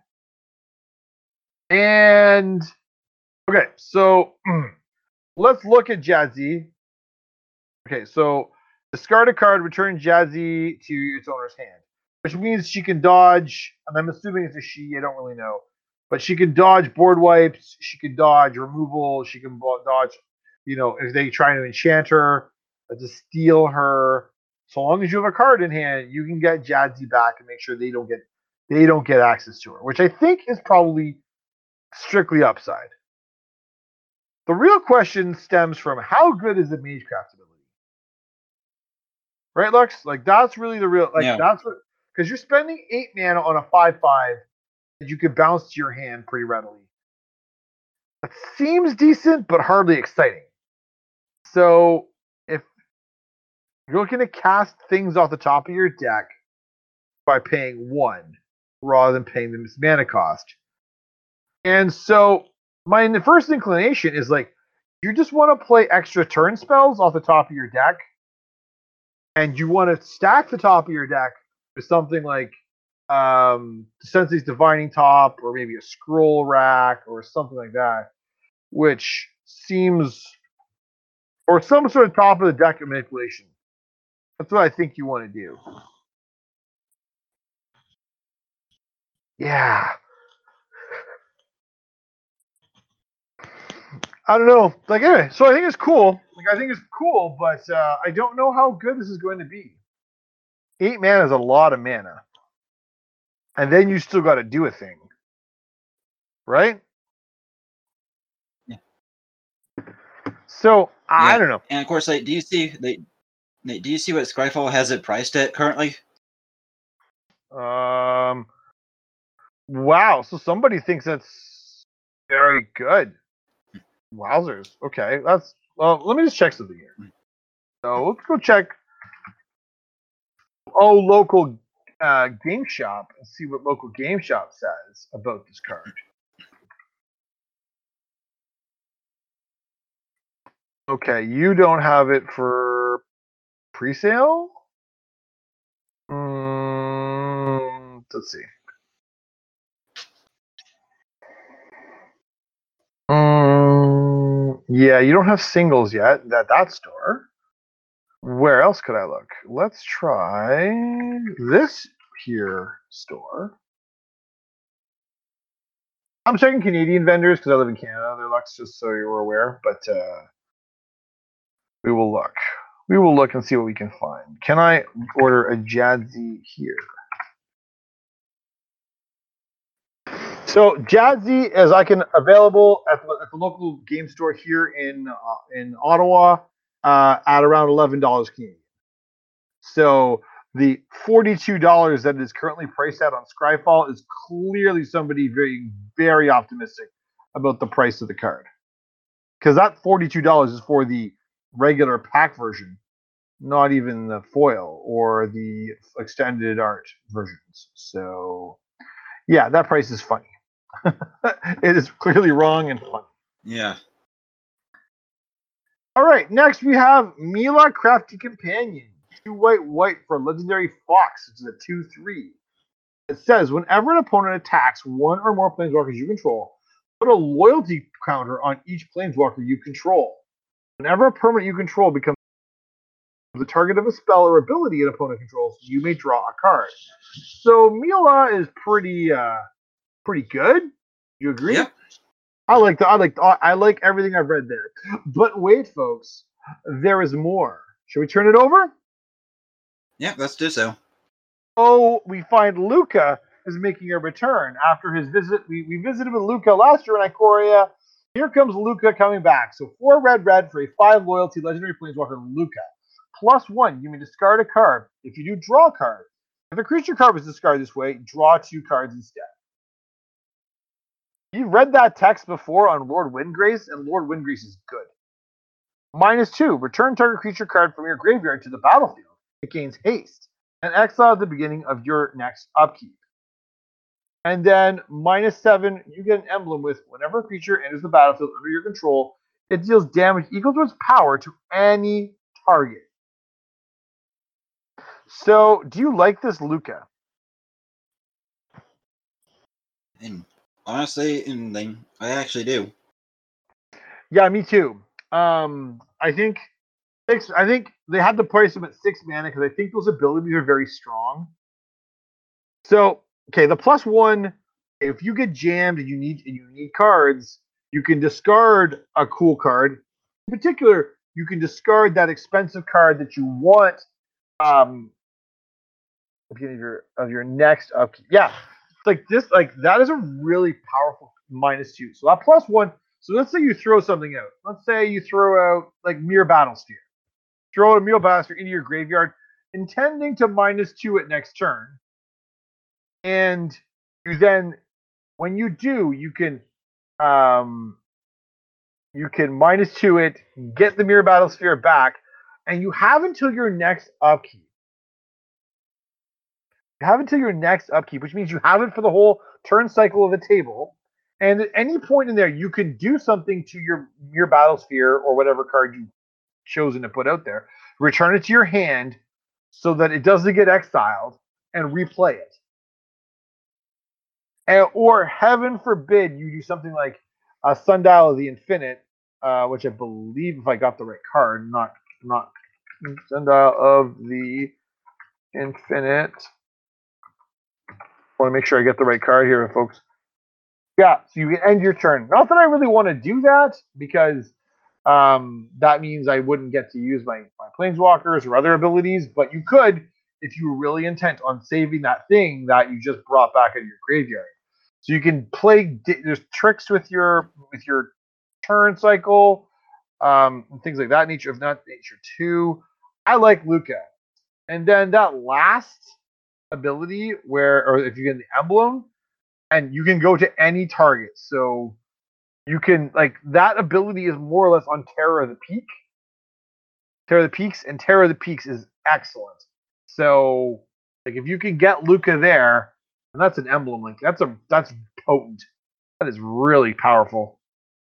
And okay, so let's look at Jadzi. Okay, so discard a card, return Jadzi to its owner's hand, which means she can dodge, and I'm assuming it's a she, I don't really know, but she can dodge board wipes, she can dodge removal, she can dodge, if they try to enchant her, to steal her. So long as you have a card in hand, you can get Jadzi back and make sure they don't get access to her, which I think is probably strictly upside. The real question stems from how good is the Magecraft ability? Right, Lux? Like, that's really the real, that's what, because you're spending 8 mana on a 5/5 that you could bounce to your hand pretty readily. That seems decent, but hardly exciting. So, if you're looking to cast things off the top of your deck by paying 1 rather than paying them its mana cost. And so, my first inclination is like, you just want to play extra turn spells off the top of your deck, and you want to stack the top of your deck with something like Sensei's Divining Top, or maybe a Scroll Rack, or something like that, which seems, or some sort of top of the deck manipulation. That's what I think you want to do. Yeah. I don't know. Like, anyway, so I think it's cool. Like, I think it's cool, but I don't know how good this is going to be. 8 mana is a lot of mana. And then you still got to do a thing. Right? Yeah. So, I don't know. And of course, like, do you see what Scryfall has it priced at currently? Wow. So somebody thinks that's very good. Wowzers. Okay. Let me just check something here. So let's go check local game shop and see what local game shop says about this card. Okay, you don't have it for pre-sale? Let's see. Yeah, you don't have singles yet at that store. Where else could I look? Let's try this here store. I'm checking Canadian vendors because I live in Canada. They're Lux, just so you're aware. But we will look. We will look and see what we can find. Can I order a Jadzi here? So Jadzi is available at the local game store here in Ottawa at around $11 Canadian. So the $42 that it is currently priced at on Scryfall is clearly somebody very, very optimistic about the price of the card. Because that $42 is for the regular pack version, not even the foil or the extended art versions. So, yeah, that price is funny. It is clearly wrong and funny. Yeah. All right, next we have Mila Crafty Companion. 2 white for Legendary Fox. It's a 2/3. It says, whenever an opponent attacks one or more planeswalkers you control, put a loyalty counter on each planeswalker you control. Whenever a permanent you control becomes the target of a spell or ability an opponent controls, you may draw a card. So Mila is pretty good. You agree? Yep. I like everything I've read there. But wait, folks, there is more. Should we turn it over? Yeah, let's do so. Oh, we find Luca is making a return after his visit. We visited with Luca last year in Ikoria. Here comes Luca coming back. So 4 red for a 5 loyalty legendary planeswalker Luca. +1, you may discard a card. If you do, draw a card. If a creature card was discarded this way, draw 2 cards instead. You've read that text before on Lord Windgrace, and Lord Windgrace is good. -2, return target creature card from your graveyard to the battlefield. It gains haste, and exile at the beginning of your next upkeep. And then -7, you get an emblem with whenever a creature enters the battlefield under your control, it deals damage equal to its power to any target. So, do you like this, Luca? And honestly, I actually do. Yeah, me too. I think they had to price him at 6 mana because I think those abilities are very strong. So, okay, the +1, if you get jammed and you need cards, you can discard a cool card. In particular, you can discard that expensive card that you want at the beginning of your next upkeep. Yeah, that is a really powerful -2. So that +1. So let's say you throw something out. Let's say you throw out like Mere Battlesphere. Throw out a Mere Battlesphere into your graveyard, intending to -2 it next turn. And you then, when you do, you can -2 it, get the Mirror Battlesphere back, and you have until your next upkeep. You have until your next upkeep, which means you have it for the whole turn cycle of the table. And at any point in there, you can do something to your Battlesphere or whatever card you've chosen to put out there. Return it to your hand so that it doesn't get exiled, and replay it. or heaven forbid you do something like Sundial of the Infinite, which I believe, if I got the right card, not Sundial of the Infinite. I want to make sure I get the right card here, folks. Yeah, so you can end your turn. Not that I really want to do that, because that means I wouldn't get to use my planeswalkers or other abilities, but you could if you were really intent on saving that thing that you just brought back out of your graveyard. So you can play. There's tricks with your turn cycle, and things like that. Nature of not nature 2. I like Luca, and then that last ability or if you get the emblem, and you can go to any target. So you can, like, that ability is more or less on Terror of the Peak. Terror of the Peaks, and Terror of the Peaks is excellent. So, like, if you can get Luca there, and that's an emblem, like that's potent. That is really powerful.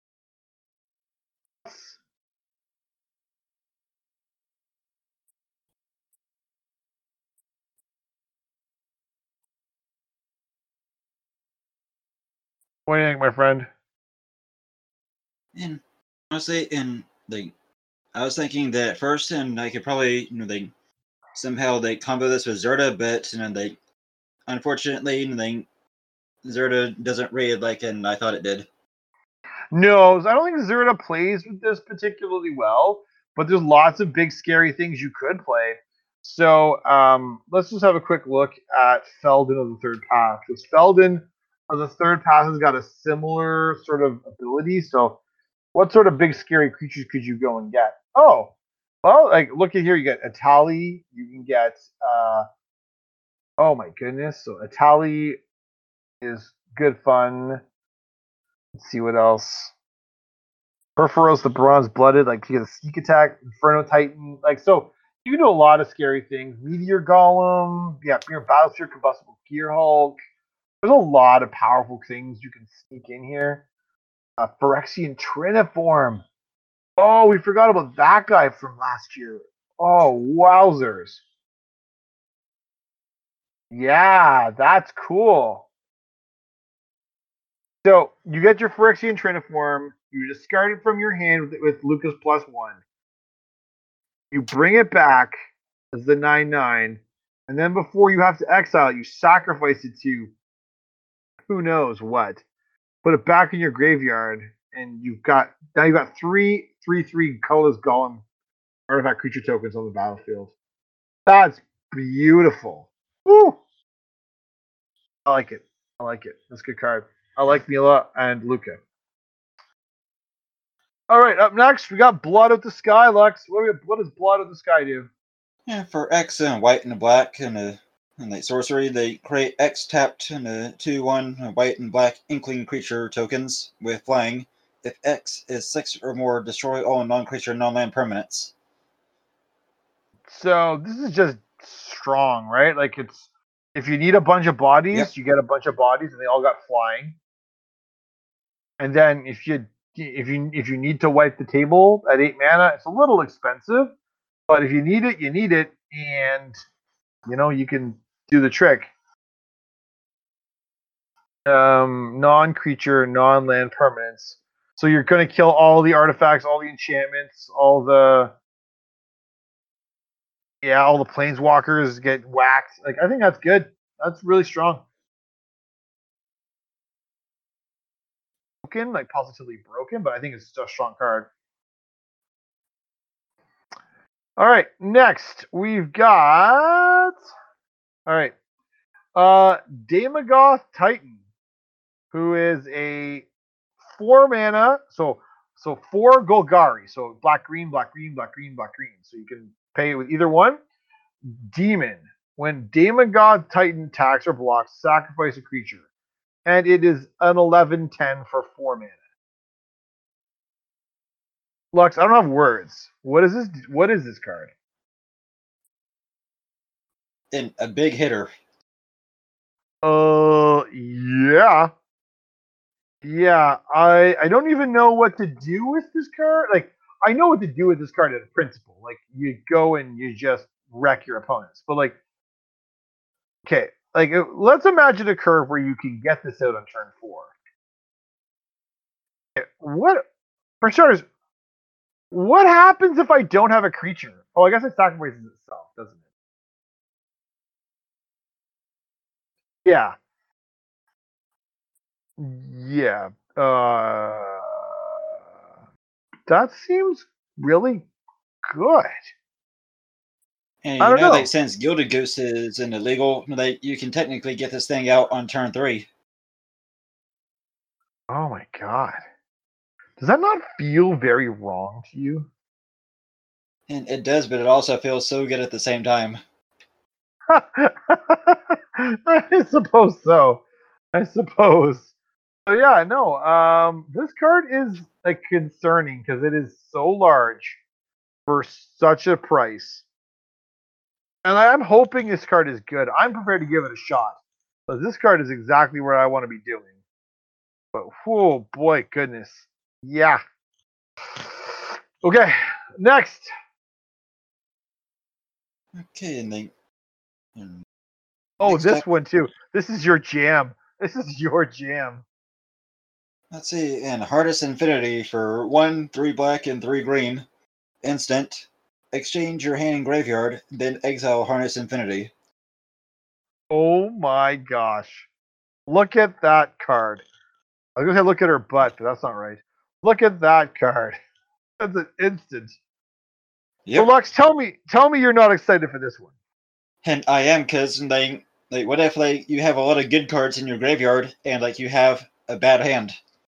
What do you think, my friend? And honestly, I was thinking that at first, and I could probably, somehow they combo this with Zerta, but unfortunately, Zerta doesn't read like and I thought it did. No, I don't think Zerta plays with this particularly well, but there's lots of big scary things you could play. So let's just have a quick look at Feldon of the Third Path. Because Feldon of the Third Path has got a similar sort of ability. So what sort of big scary creatures could you go and get? Oh, well, like, look at here. You get Atali. You can get oh my goodness. So Atali is good fun. Let's see what else. Perforos, the Bronze Blooded, like, you get a sneak attack. Inferno Titan, like, so you can do a lot of scary things. Meteor Golem, yeah, your Battlesphere, Combustible Gear Hulk. There's a lot of powerful things you can sneak in here. Phyrexian Triniform. Oh, we forgot about that guy from last year. Oh, wowzers. Yeah, that's cool. So you get your Phyrexian Triniform. You discard it from your hand with Lucas +1. You bring it back as the 9/9, and then before you have to exile it, you sacrifice it to who knows what. Put it back in your graveyard, and you've got 3/3 colorless golem artifact creature tokens on the battlefield. That's beautiful. Woo! I like it. I like it. That's a good card. I like Mila and Luca. All right, up next we got Blood of the Sky, Lux. What does Blood of the Sky do? Yeah, for X and white and black and sorcery, they create X tapped and a 2/1 white and black inkling creature tokens with flying. If X is 6 or more, destroy all non-creature non-land permanents. So this is just strong, right? Like, it's, if you need a bunch of bodies, Yep. you get a bunch of bodies, and they all got flying. And then if you need to wipe the table at 8 mana, it's a little expensive, but if you need it, you need it, and you can do the trick. Non-creature, non-land permanents. So you're going to kill all the artifacts, all the enchantments, all the planeswalkers get whacked. Like, I think that's good. That's really strong. Broken, like positively broken, but I think it's still a strong card. All right, next we've got Daemogoth Titan, who is a 4 mana, so 4 Golgari, so black green, black green, black green, black green. So you can pay it with either one. Demon. When Daemogoth Titan attacks or blocks, sacrifice a creature. And it is an 11/10 for 4 mana. Lux, I don't have words. What is this? What is this card? And a big hitter. Yeah. Yeah, I don't even know what to do with this card. Like, I know what to do with this card in principle. Like, you go and you just wreck your opponents. But, like, okay, like let's imagine a curve where you can get this out on turn 4. What, for starters, what happens if I don't have a creature? Oh, I guess it sacrifices itself, doesn't it? Yeah. Yeah. That seems really good. And I you don't know that know. since Gilded Goose is an illegal, that you can technically get this thing out on turn 3. Oh my god. Does that not feel very wrong to you? And it does, but it also feels so good at the same time. I suppose so. I suppose. So yeah, no. This card is like concerning because it is so large for such a price, and I'm hoping this card is good. I'm prepared to give it a shot, but this card is exactly what I want to be doing. But oh boy, goodness, yeah. Okay, next. Okay, and then and Oh, next this up, one too. This is your jam. This is your jam. let's see, and Hardest Infinity for 1, 3 black, and 3 green. Instant. Exchange your hand and graveyard, then exile Harness Infinity. Oh my gosh. Look at that card. I was gonna say look at her butt, but that's not right. Look at that card. That's an instant. So Yep. Lux, tell me you're not excited for this one. And I am, because like, what if like you have a lot of good cards in your graveyard and like you have a bad hand?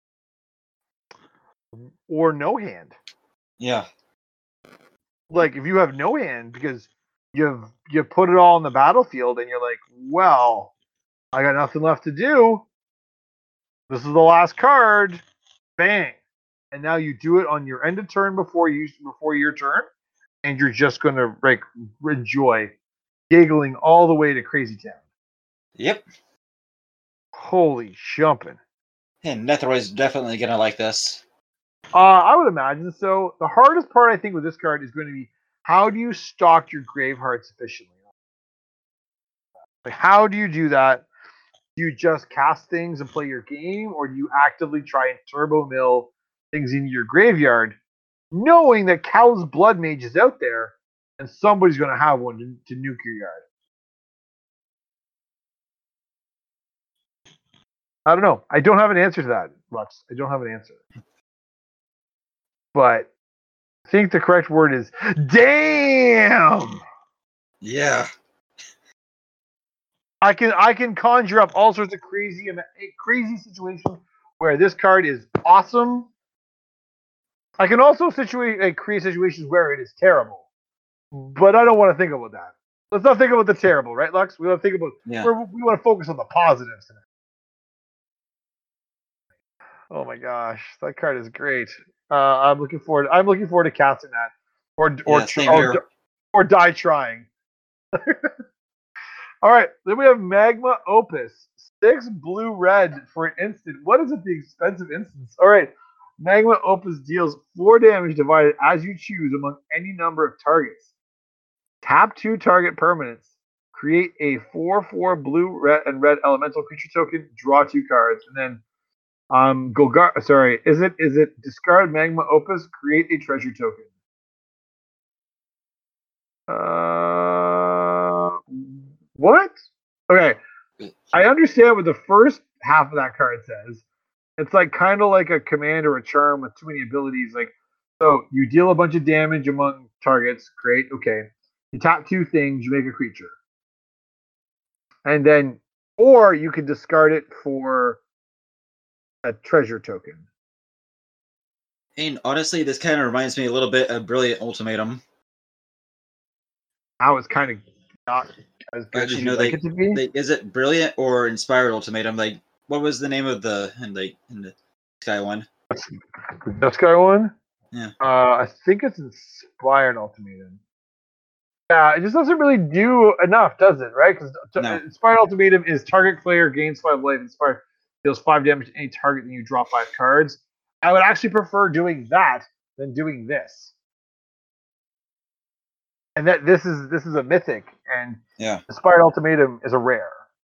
Or no hand. Yeah. Like if you have no hand because you put it all on the battlefield and you're like, well, I got nothing left to do. This is the last card. Bang. And now you do it on your end of turn before your turn, and you're just gonna like enjoy giggling all the way to Crazy Town. Yep. Holy jumping. And Nethroid's definitely gonna like this. I would imagine so. The hardest part, I think, with this card is going to be how do you stock your Graveheart sufficiently? Like, how do you do that? Do you just cast things and play your game, or do you actively try and turbo mill things into your graveyard, knowing that Cow's Blood Mage is out there and somebody's going to have one to nuke your yard? I don't know. I don't have an answer to that, Lux. I don't have an answer. But I think the correct word is damn. Yeah. I can conjure up all sorts of crazy situations where this card is awesome. I can also create situations where it is terrible, but I don't want to think about that. Let's not think about the terrible, right, Lux? We want to think about Yeah. we want to focus on the positives tonight. Oh my gosh, that card is great. I'm looking forward to casting that, or die trying. All right, then we have Magma Opus. 6 blue red for an instant. What is it, the expensive instance? All right, Magma Opus deals 4 damage divided as you choose among any number of targets. Tap 2 target permanents. Create a 4/4 blue red and red elemental creature token. Draw 2 cards, and then is it discard Magma Opus? Create a treasure token. What? Okay. I understand what the first half of that card says. It's like kind of like a command or a charm with too many abilities. Like, so you deal a bunch of damage among targets. Great. Okay. You tap 2 things, you make a creature. And then, or you can discard it for a treasure token. And honestly, this kind of reminds me a little bit of Brilliant Ultimatum. Now it's kind of not as good as you'd like it to be. Is it Brilliant or Inspired Ultimatum? Like, what was the name of in the Sky one? The Sky one? Yeah. I think it's Inspired Ultimatum. Yeah, it just doesn't really do enough, does it? Right? Because Inspired Ultimatum is target player gains 5 life. Inspired deals 5 damage to any target, and you draw 5 cards. I would actually prefer doing that than doing this. And that this is a mythic, and yeah, Inspired Ultimatum is a rare.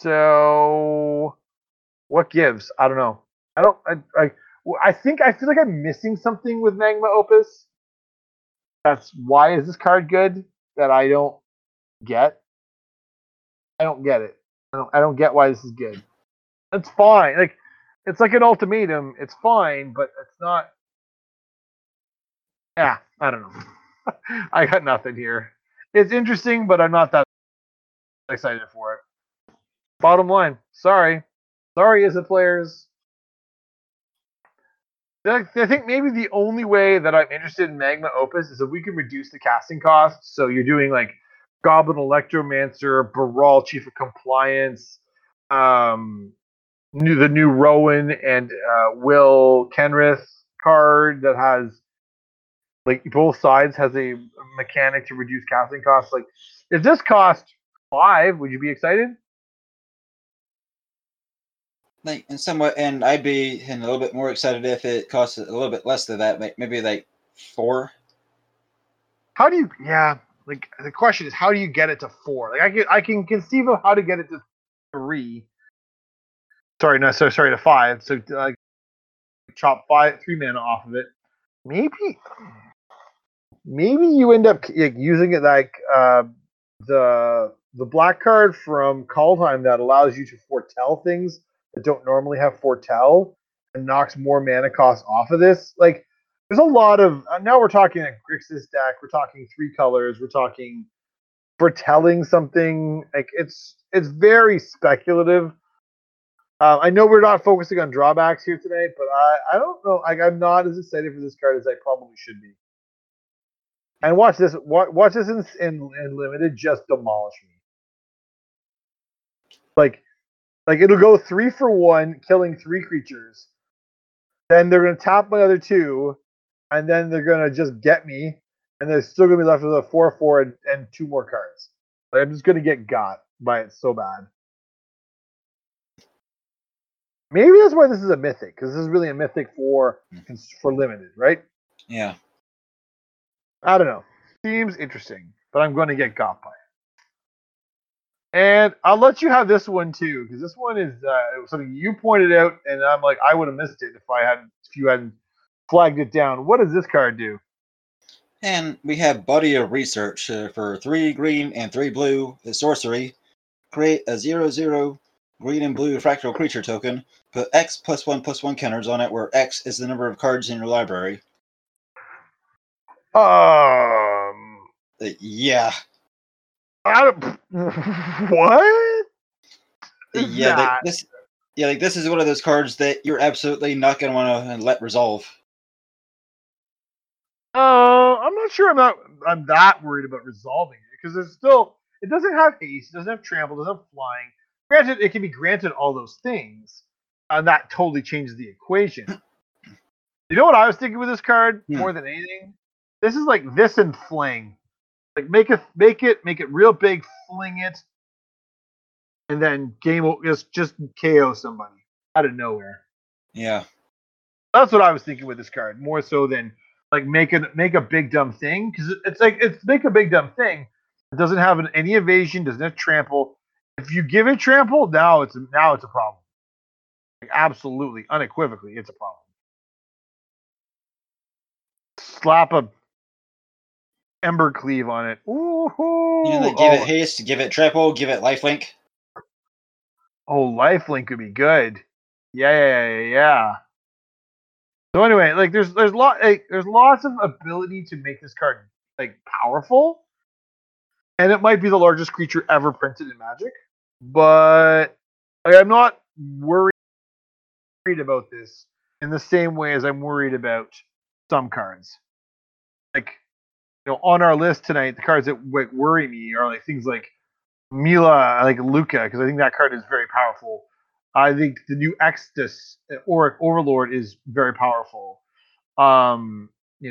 So what gives? I don't know. I think I feel like I'm missing something with Magma Opus. That's why is this card good that I don't get. I don't get it. I don't get why this is good. It's fine. Like it's like an ultimatum. It's fine, but it's not. Yeah, I don't know. I got nothing here. It's interesting, but I'm not that excited for it. Bottom line, sorry, as a players. I think maybe the only way that I'm interested in Magma Opus is if we can reduce the casting costs. So you're doing like Goblin Electromancer, Baral Chief of Compliance, the new Rowan and Will Kenrith card that has like both sides has a mechanic to reduce casting costs. Like, if this cost 5, would you be excited? Like, and somewhat, and I'd be a little bit more excited if it costs a little bit less than that, maybe like 4. How do you? Yeah, like the question is, how do you get it to 4? Like, I can conceive of how to get it to 3. Sorry, no, sorry to 5. So chop 3 mana off of it. Maybe you end up like, using it like the black card from Kaldheim that allows you to foretell things that don't normally have foretell and knocks more mana cost off of this. Like, there's a lot of now we're talking a Grixis deck. We're talking 3 colors. We're talking foretelling something. Like it's very speculative. I know we're not focusing on drawbacks here today, but I don't know. Like, I'm not as excited for this card as I probably should be. And watch this. Watch this in limited just demolish me. Like it'll go 3 for 1, killing 3 creatures. Then they're gonna tap my other 2, and then they're gonna just get me, and they're still gonna be left with a 4/4 and 2 more cards. Like, I'm just gonna get got by it so bad. Maybe that's why this is a mythic, because this is really a mythic for limited, right? Yeah. I don't know. Seems interesting, but I'm going to get got by it. And I'll let you have this one too, because this one is something you pointed out, and I'm like, I would have missed it if you hadn't flagged it down. What does this card do? And we have Body of Research for 3 green and 3 blue. The sorcery. Create a 0/0 green and blue fractal creature token. Put X +1/+1 counters on it, where X is the number of cards in your library. Yeah. What? Yeah, this is one of those cards that you're absolutely not going to want to let resolve. I'm not sure I'm that worried about resolving it, because it doesn't have haste, it doesn't have trample, it doesn't have flying. Granted, it can be granted all those things, and that totally changes the equation. You know what I was thinking with this card more than anything? This is like this and fling. Like make it real big, fling it, and then just KO somebody out of nowhere. Yeah, that's what I was thinking with this card, more so than like make a big dumb thing, because it's make a big dumb thing. It doesn't have any evasion, doesn't have trample. If you give it trample, now it's a problem. Like, absolutely, unequivocally, it's a problem. Slap a Ember Cleave on it. Ooh, give it haste, give it trample, give it lifelink. Oh, lifelink could be good. Yeah. So anyway, like there's lots of ability to make this card like powerful, and it might be the largest creature ever printed in Magic. But like, I'm not worried about this in the same way as I'm worried about some cards. Like, on our list tonight, the cards that like worry me are like things like Mila, like Luca, because I think that card is very powerful. I think the new Extus Auric Overlord is very powerful. Some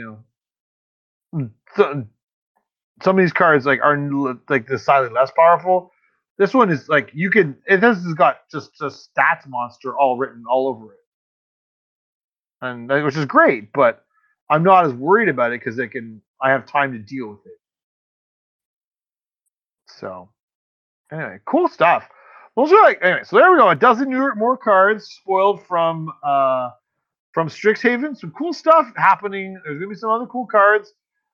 of these cards like are like decidedly less powerful. This one is like this has got just a stats monster all written all over it, and which is great. But I'm not as worried about it because I have time to deal with it. So anyway, cool stuff. Well, so anyway, so there we go. A dozen more cards spoiled from Strixhaven. Some cool stuff happening. There's gonna be some other cool cards.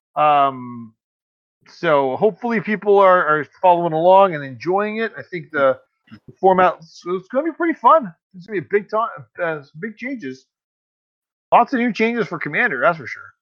So hopefully people are following along and enjoying it. I think the format it's going to be pretty fun. It's going to be a big time, some big changes. Lots of new changes for Commander, that's for sure.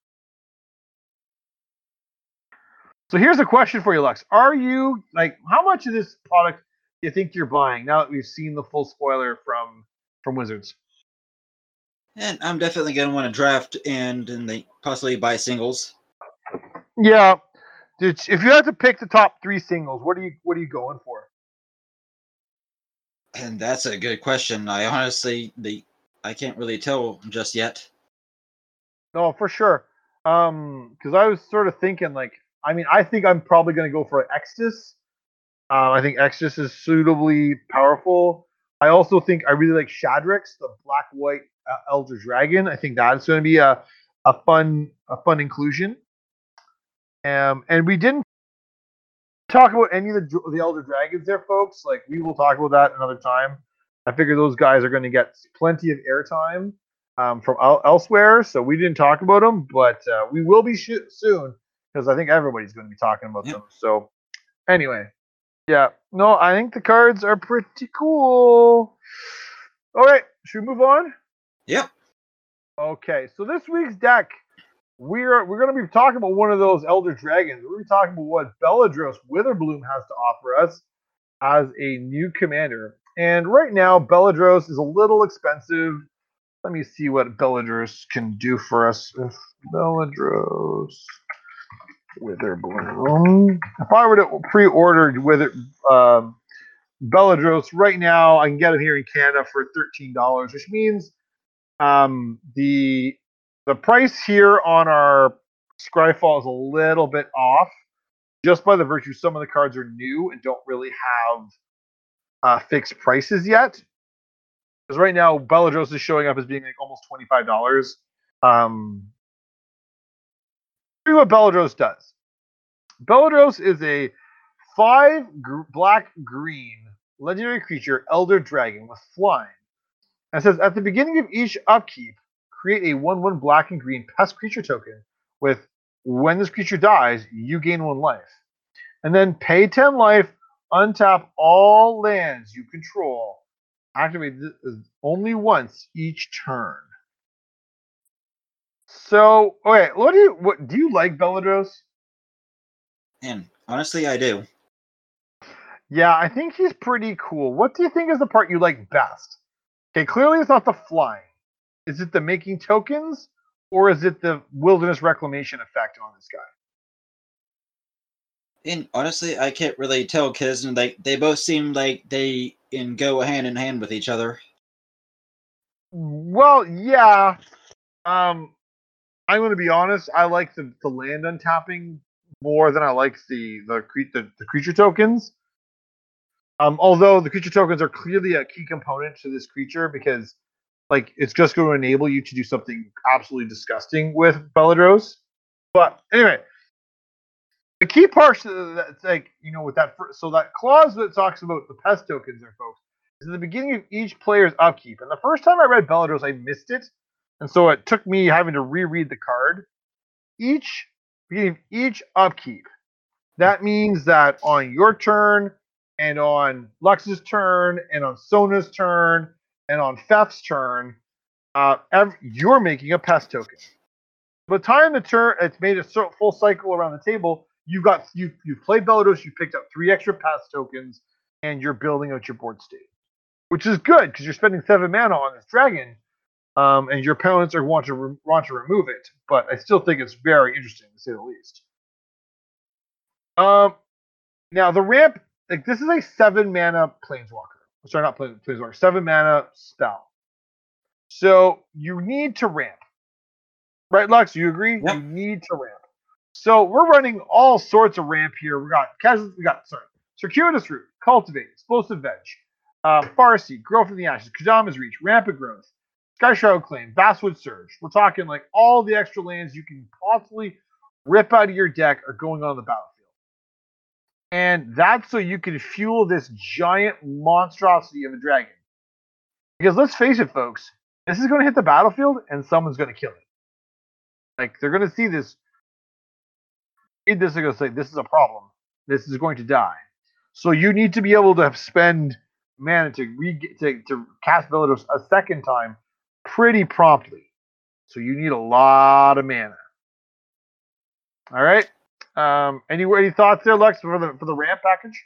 So here's a question for you, Lex. Are you how much of this product do you think you're buying now that we've seen the full spoiler from Wizards? And I'm definitely going to want to draft and possibly buy singles. Yeah. If you had to pick the top 3 singles, what are you going for? And that's a good question. I honestly, I can't really tell just yet. No, for sure. Because I was sort of thinking, I think I'm probably going to go for Extus. I think Extus is suitably powerful. I also think I really like Shadrix, the black-white Elder Dragon. I think that's going to be a fun inclusion. And we didn't talk about any of the Elder Dragons there, folks. We will talk about that another time. I figure those guys are going to get plenty of airtime from elsewhere, so we didn't talk about them, but we will be soon because I think everybody's going to be talking about them. So anyway, yeah, no, I think the cards are pretty cool. All right, should we move on? Yep. Okay, so this week's deck, we're going to be talking about one of those Elder Dragons. We're going to be talking about what Beledros Witherbloom has to offer us as a new commander. And right now, Beledros is a little expensive. Let me see what Beledros can do for us. If Beledros Witherbloom. If I were to pre-order Beledros right now, I can get it here in Canada for $13, which means the price here on our Scryfall is a little bit off, just by the virtue some of the cards are new and don't really have fixed prices yet. Because right now, Beledros is showing up as being almost $25. See what Beledros does. Beledros is a 5 black-green legendary creature, Elder Dragon, with flying. And it says, at the beginning of each upkeep, create a 1/1 black and green pest creature token with, when this creature dies, you gain 1 life. And then pay 10 life, untap all lands you control. Activate this only once each turn. So, okay, what do you like Beledros? And honestly, I do. Yeah, I think he's pretty cool. What do you think is the part you like best? Okay, clearly it's not the flying. Is it the making tokens, or is it the wilderness reclamation effect on this guy? And honestly, I can't really tell because they both seem like they go hand in hand with each other. Well, yeah. I'm going to be honest. I like the land untapping more than I like the creature tokens. Although the creature tokens are clearly a key component to this creature because, it's just going to enable you to do something absolutely disgusting with Beledros. But anyway, the key part that's with that. So that clause that talks about the pest tokens there, folks, is at the beginning of each player's upkeep. And the first time I read Beledros, I missed it, and so it took me having to reread the card. Beginning of each upkeep. That means that on your turn, and on Lux's turn, and on Sona's turn, and on Fef's turn, you're making a pest token. By the time the turn, it's made a full cycle around the table. You've played Beledros, you picked up 3 extra pest tokens, and you're building out your board state, which is good because you're spending 7 mana on this dragon, and your opponents are want to remove it. But I still think it's very interesting to say the least. Now the ramp, this is a 7 mana planeswalker. Sorry, not planeswalker. 7 mana spell. So you need to ramp. Right, Lux? You agree? Yep. You need to ramp. So we're running all sorts of ramp here. We got Circuitous Root, Cultivate, Explosive Veg, Farseed, Growth from the Ashes, Kadama's Reach, Rampant Growth, Skyshroud Claim, Vastwood Surge. We're talking all the extra lands you can possibly rip out of your deck are going on the battlefield. And that's so you can fuel this giant monstrosity of a dragon. Because let's face it, folks, this is going to hit the battlefield and someone's going to kill it. Like, they're going to see this. They're going to say, this is a problem. This is going to die. So you need to be able to spend mana to cast Bellatrix a second time pretty promptly. So you need a lot of mana. All right. Any thoughts there, Lex, for the ramp package?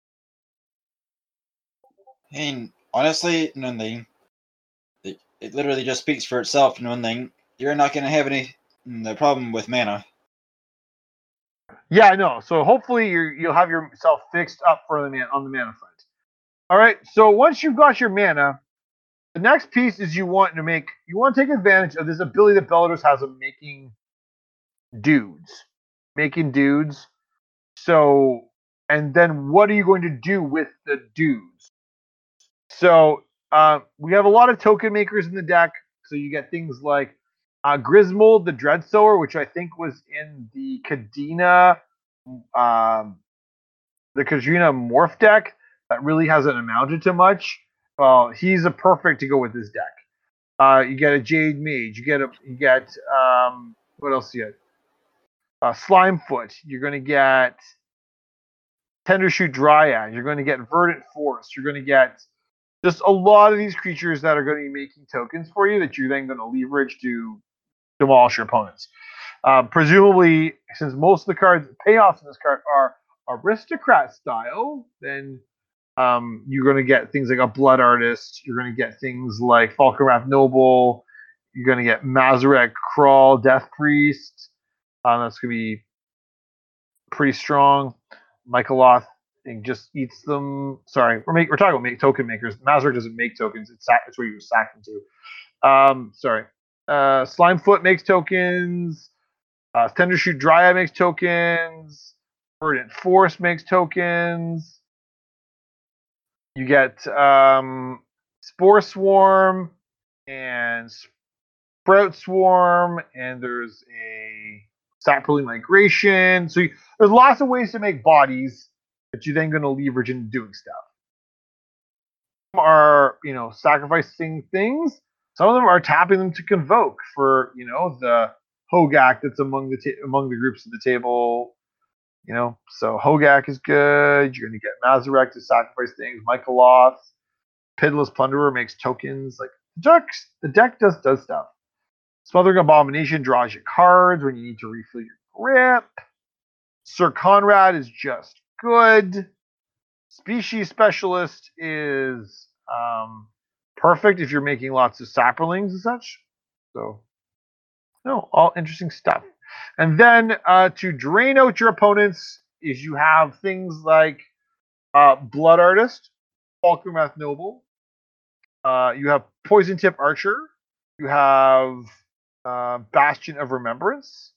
I mean, honestly, nothing. It literally just speaks for itself. Nothing. You're not going to have any problem with mana. Yeah, I know. So hopefully you'll have yourself fixed up for on the mana front. All right. So once you've got your mana, the next piece is you want to take advantage of this ability that Bellatrix has of making dudes. So, and then what are you going to do with the dudes? So we have a lot of token makers in the deck. So you get things like Grismold the Dreadsower, which I think was in the Kadena Morph deck that really hasn't amounted to much. Well, he's a perfect to go with this deck. You get a Jade Mage. You get what else do you get? Slimefoot. You're going to get Tendershoot Dryad. You're going to get Verdant Forest. You're going to get just a lot of these creatures that are going to be making tokens for you that you're then going to leverage to demolish your opponents. Presumably, since most of the payoffs in this card are aristocrat style, then you're going to get things like a Blood Artist. You're going to get things like Falkenrath Noble. You're going to get Mazarek Crawl, Death Priest. That's going to be pretty strong. Michaeloth just eats them. Sorry, we're talking about token makers. Mazarek doesn't make tokens. It's where you sack them to. Sorry. Slimefoot makes tokens. Tendershoot Dryad makes tokens. Verdant Force makes tokens. You get Spore Swarm and Sprout Swarm, and there's a Saproling Migration. So there's lots of ways to make bodies that you're then going to leverage into doing stuff. Some are, sacrificing things. Some of them are tapping them to convoke for, the Hogak that's among the groups at the table. So Hogak is good. You're going to get Mazarek to sacrifice things. Michaeloth, Pitiless Plunderer makes tokens. Like the deck does stuff. Smothering Abomination draws you cards when you need to refill your grip. Sir Conrad is just good. Species Specialist is perfect if you're making lots of saprolings and such. So, all interesting stuff. And then to drain out your opponents is you have things like Blood Artist, Falkenrath Noble. You have Poison Tip Archer. You have Bastion of Remembrance.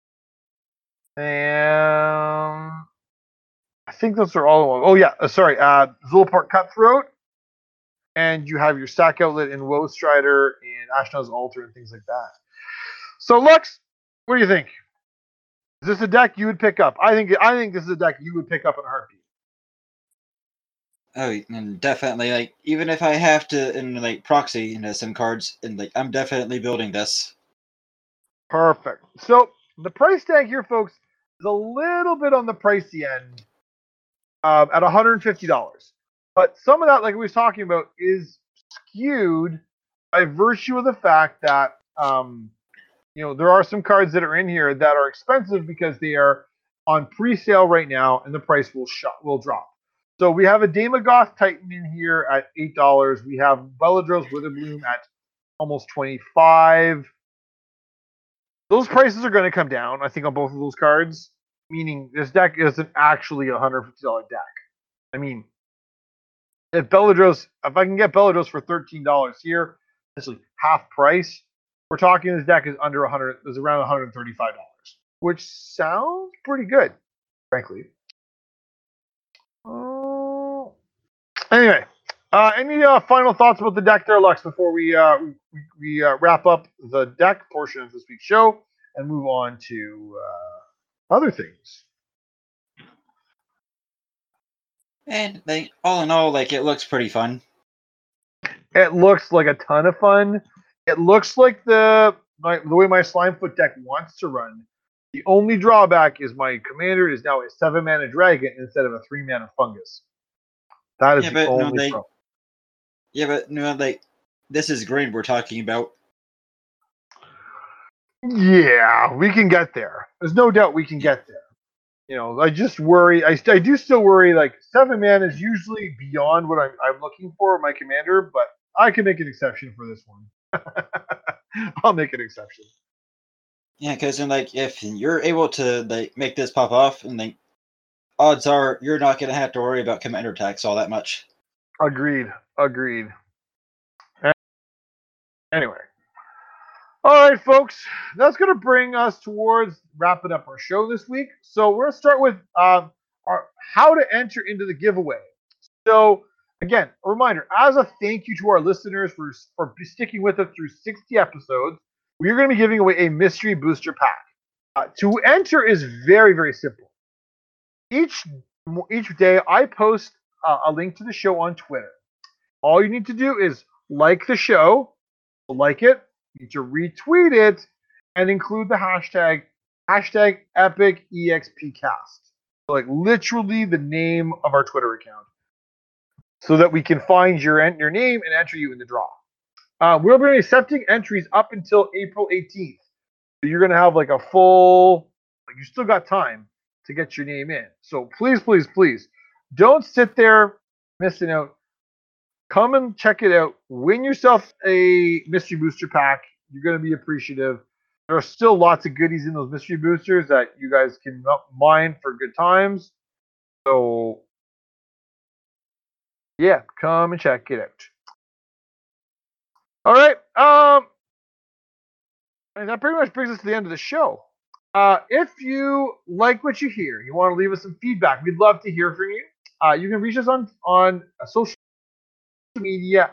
And I think those are all. Oh, yeah. Sorry. Zulaport Cutthroat. And you have your Sack Outlet in Woe Strider and Ashnod's Altar and things like that. So, Lux, what do you think? Is this a deck you would pick up? I think this is a deck you would pick up in a heartbeat. Oh, and definitely. Like, even if I have to proxy some cards, and I'm definitely building this. Perfect. So the price tag here, folks, is a little bit on the pricey end at $150. But some of that, like we was talking about, is skewed by virtue of the fact that there are some cards that are in here that are expensive because they are on pre-sale right now, and the price will drop. So we have a Daemogoth Titan in here at $8. We have Bellatrix Witherbloom at almost $25. Those prices are going to come down, I think, on both of those cards. Meaning this deck isn't actually a $150 deck. I mean, if I can get Bellatrix for $13 here, essentially half price, we're talking this deck is around $135, which sounds pretty good, frankly. Anyway, any final thoughts about the deck there, Lux, before we wrap up the deck portion of this week's show and move on to other things? And all in all, it looks pretty fun. It looks like a ton of fun. It looks like the way my Slimefoot deck wants to run. The only drawback is my commander is now a 7-mana dragon instead of a 3-mana fungus. That is the only problem. Yeah, but this is green we're talking about. Yeah, we can get there. There's no doubt we can get there. I just worry. I do still worry. 7 mana is usually beyond what I'm looking for in my commander, but I can make an exception for this one. I'll make an exception. Yeah, because if you're able to make this pop off, and odds are you're not going to have to worry about commander attacks all that much. Agreed. Anyway. All right, folks. That's going to bring us towards wrapping up our show this week. So we're going to start with how to enter into the giveaway. So, again, a reminder, as a thank you to our listeners for sticking with us through 60 episodes, we're going to be giving away a mystery booster pack. To enter is very, very simple. Each day, I post a link to the show on Twitter. All you need to do is like the show, like it, you need to retweet it, and include the hashtag EpicEXPcast. So, literally the name of our Twitter account, so that we can find your name and enter you in the draw. We'll be accepting entries up until April 18th. So you're going to have a full, you still got time to get your name in. So please, please, please, don't sit there missing out. Come and check it out. Win yourself a mystery booster pack. You're going to be appreciative. There are still lots of goodies in those mystery boosters that you guys can mine for good times. So, yeah, come and check it out. All right. And that pretty much brings us to the end of the show. If you like what you hear, you want to leave us some feedback, we'd love to hear from you. You can reach us on social media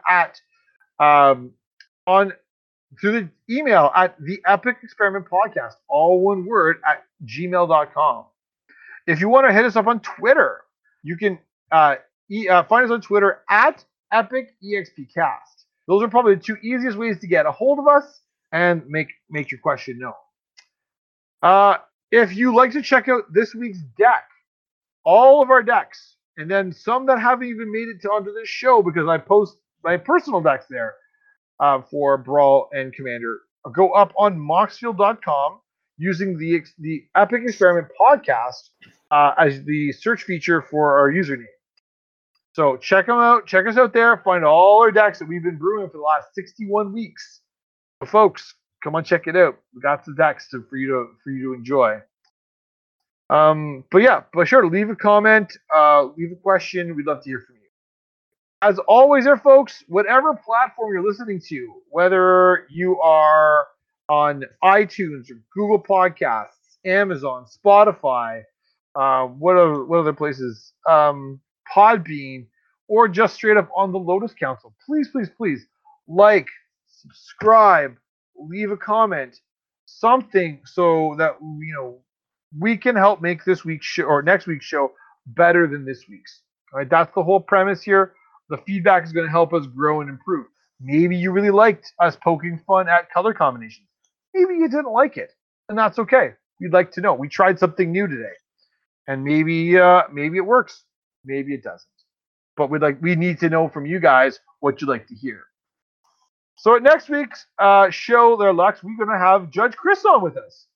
through the email at the Epic Experiment Podcast, all one word, at gmail.com. If you want to hit us up on Twitter, you can find us on Twitter at EpicEXPcast. Those are probably the two easiest ways to get a hold of us and make your question known. If you like to check out this week's deck, all of our decks, and then some that haven't even made it onto this show because I post my personal decks there for Brawl and Commander, go up on moxfield.com using the Epic Experiment Podcast as the search feature for our username. So check them out. Check us out there. Find all our decks that we've been brewing for the last 61 weeks. So, folks, come on, check it out. We got the decks for you to enjoy. But sure, leave a comment, leave a question. We'd love to hear from you. As always, there, folks, whatever platform you're listening to, whether you are on iTunes or Google Podcasts, Amazon, Spotify, what other places, Podbean, or just straight up on the Lotus Council, please, please, please like, subscribe, leave a comment, something, so that we can help make this week's show or next week's show better than this week's. All right, that's the whole premise here. The feedback is going to help us grow and improve. Maybe you really liked us poking fun at color combinations. Maybe you didn't like it, and that's okay. We'd like to know. We tried something new today, and maybe it works, maybe it doesn't. But we need to know from you guys what you'd like to hear. So at next week's show, there, Lux, we're going to have Judge Chris on with us.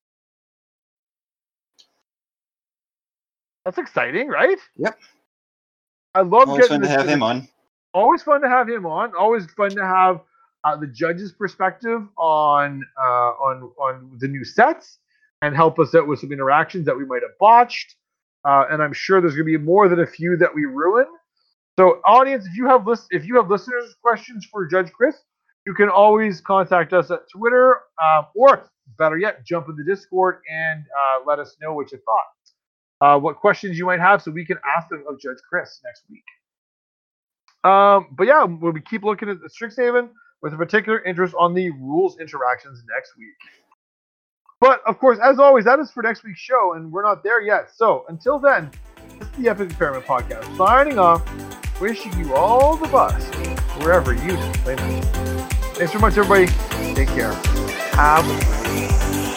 That's exciting, right? Yep. I love always fun to have him on. Always fun to have him on. Always fun to have the judge's perspective on the new sets and help us out with some interactions that we might have botched. And I'm sure there's going to be more than a few that we ruin. So, audience, if you have listeners' questions for Judge Chris, you can always contact us at Twitter, or better yet, jump in the Discord and let us know what you thought. What questions you might have, so we can ask them of Judge Chris next week. But yeah, we'll keep looking at the Strixhaven with a particular interest on the rules interactions next week. But of course, as always, that is for next week's show, and we're not there yet. So until then, the Epic Experiment Podcast, signing off, wishing you all the best wherever you play magic. Thanks so much, everybody. Take care. Have a great day.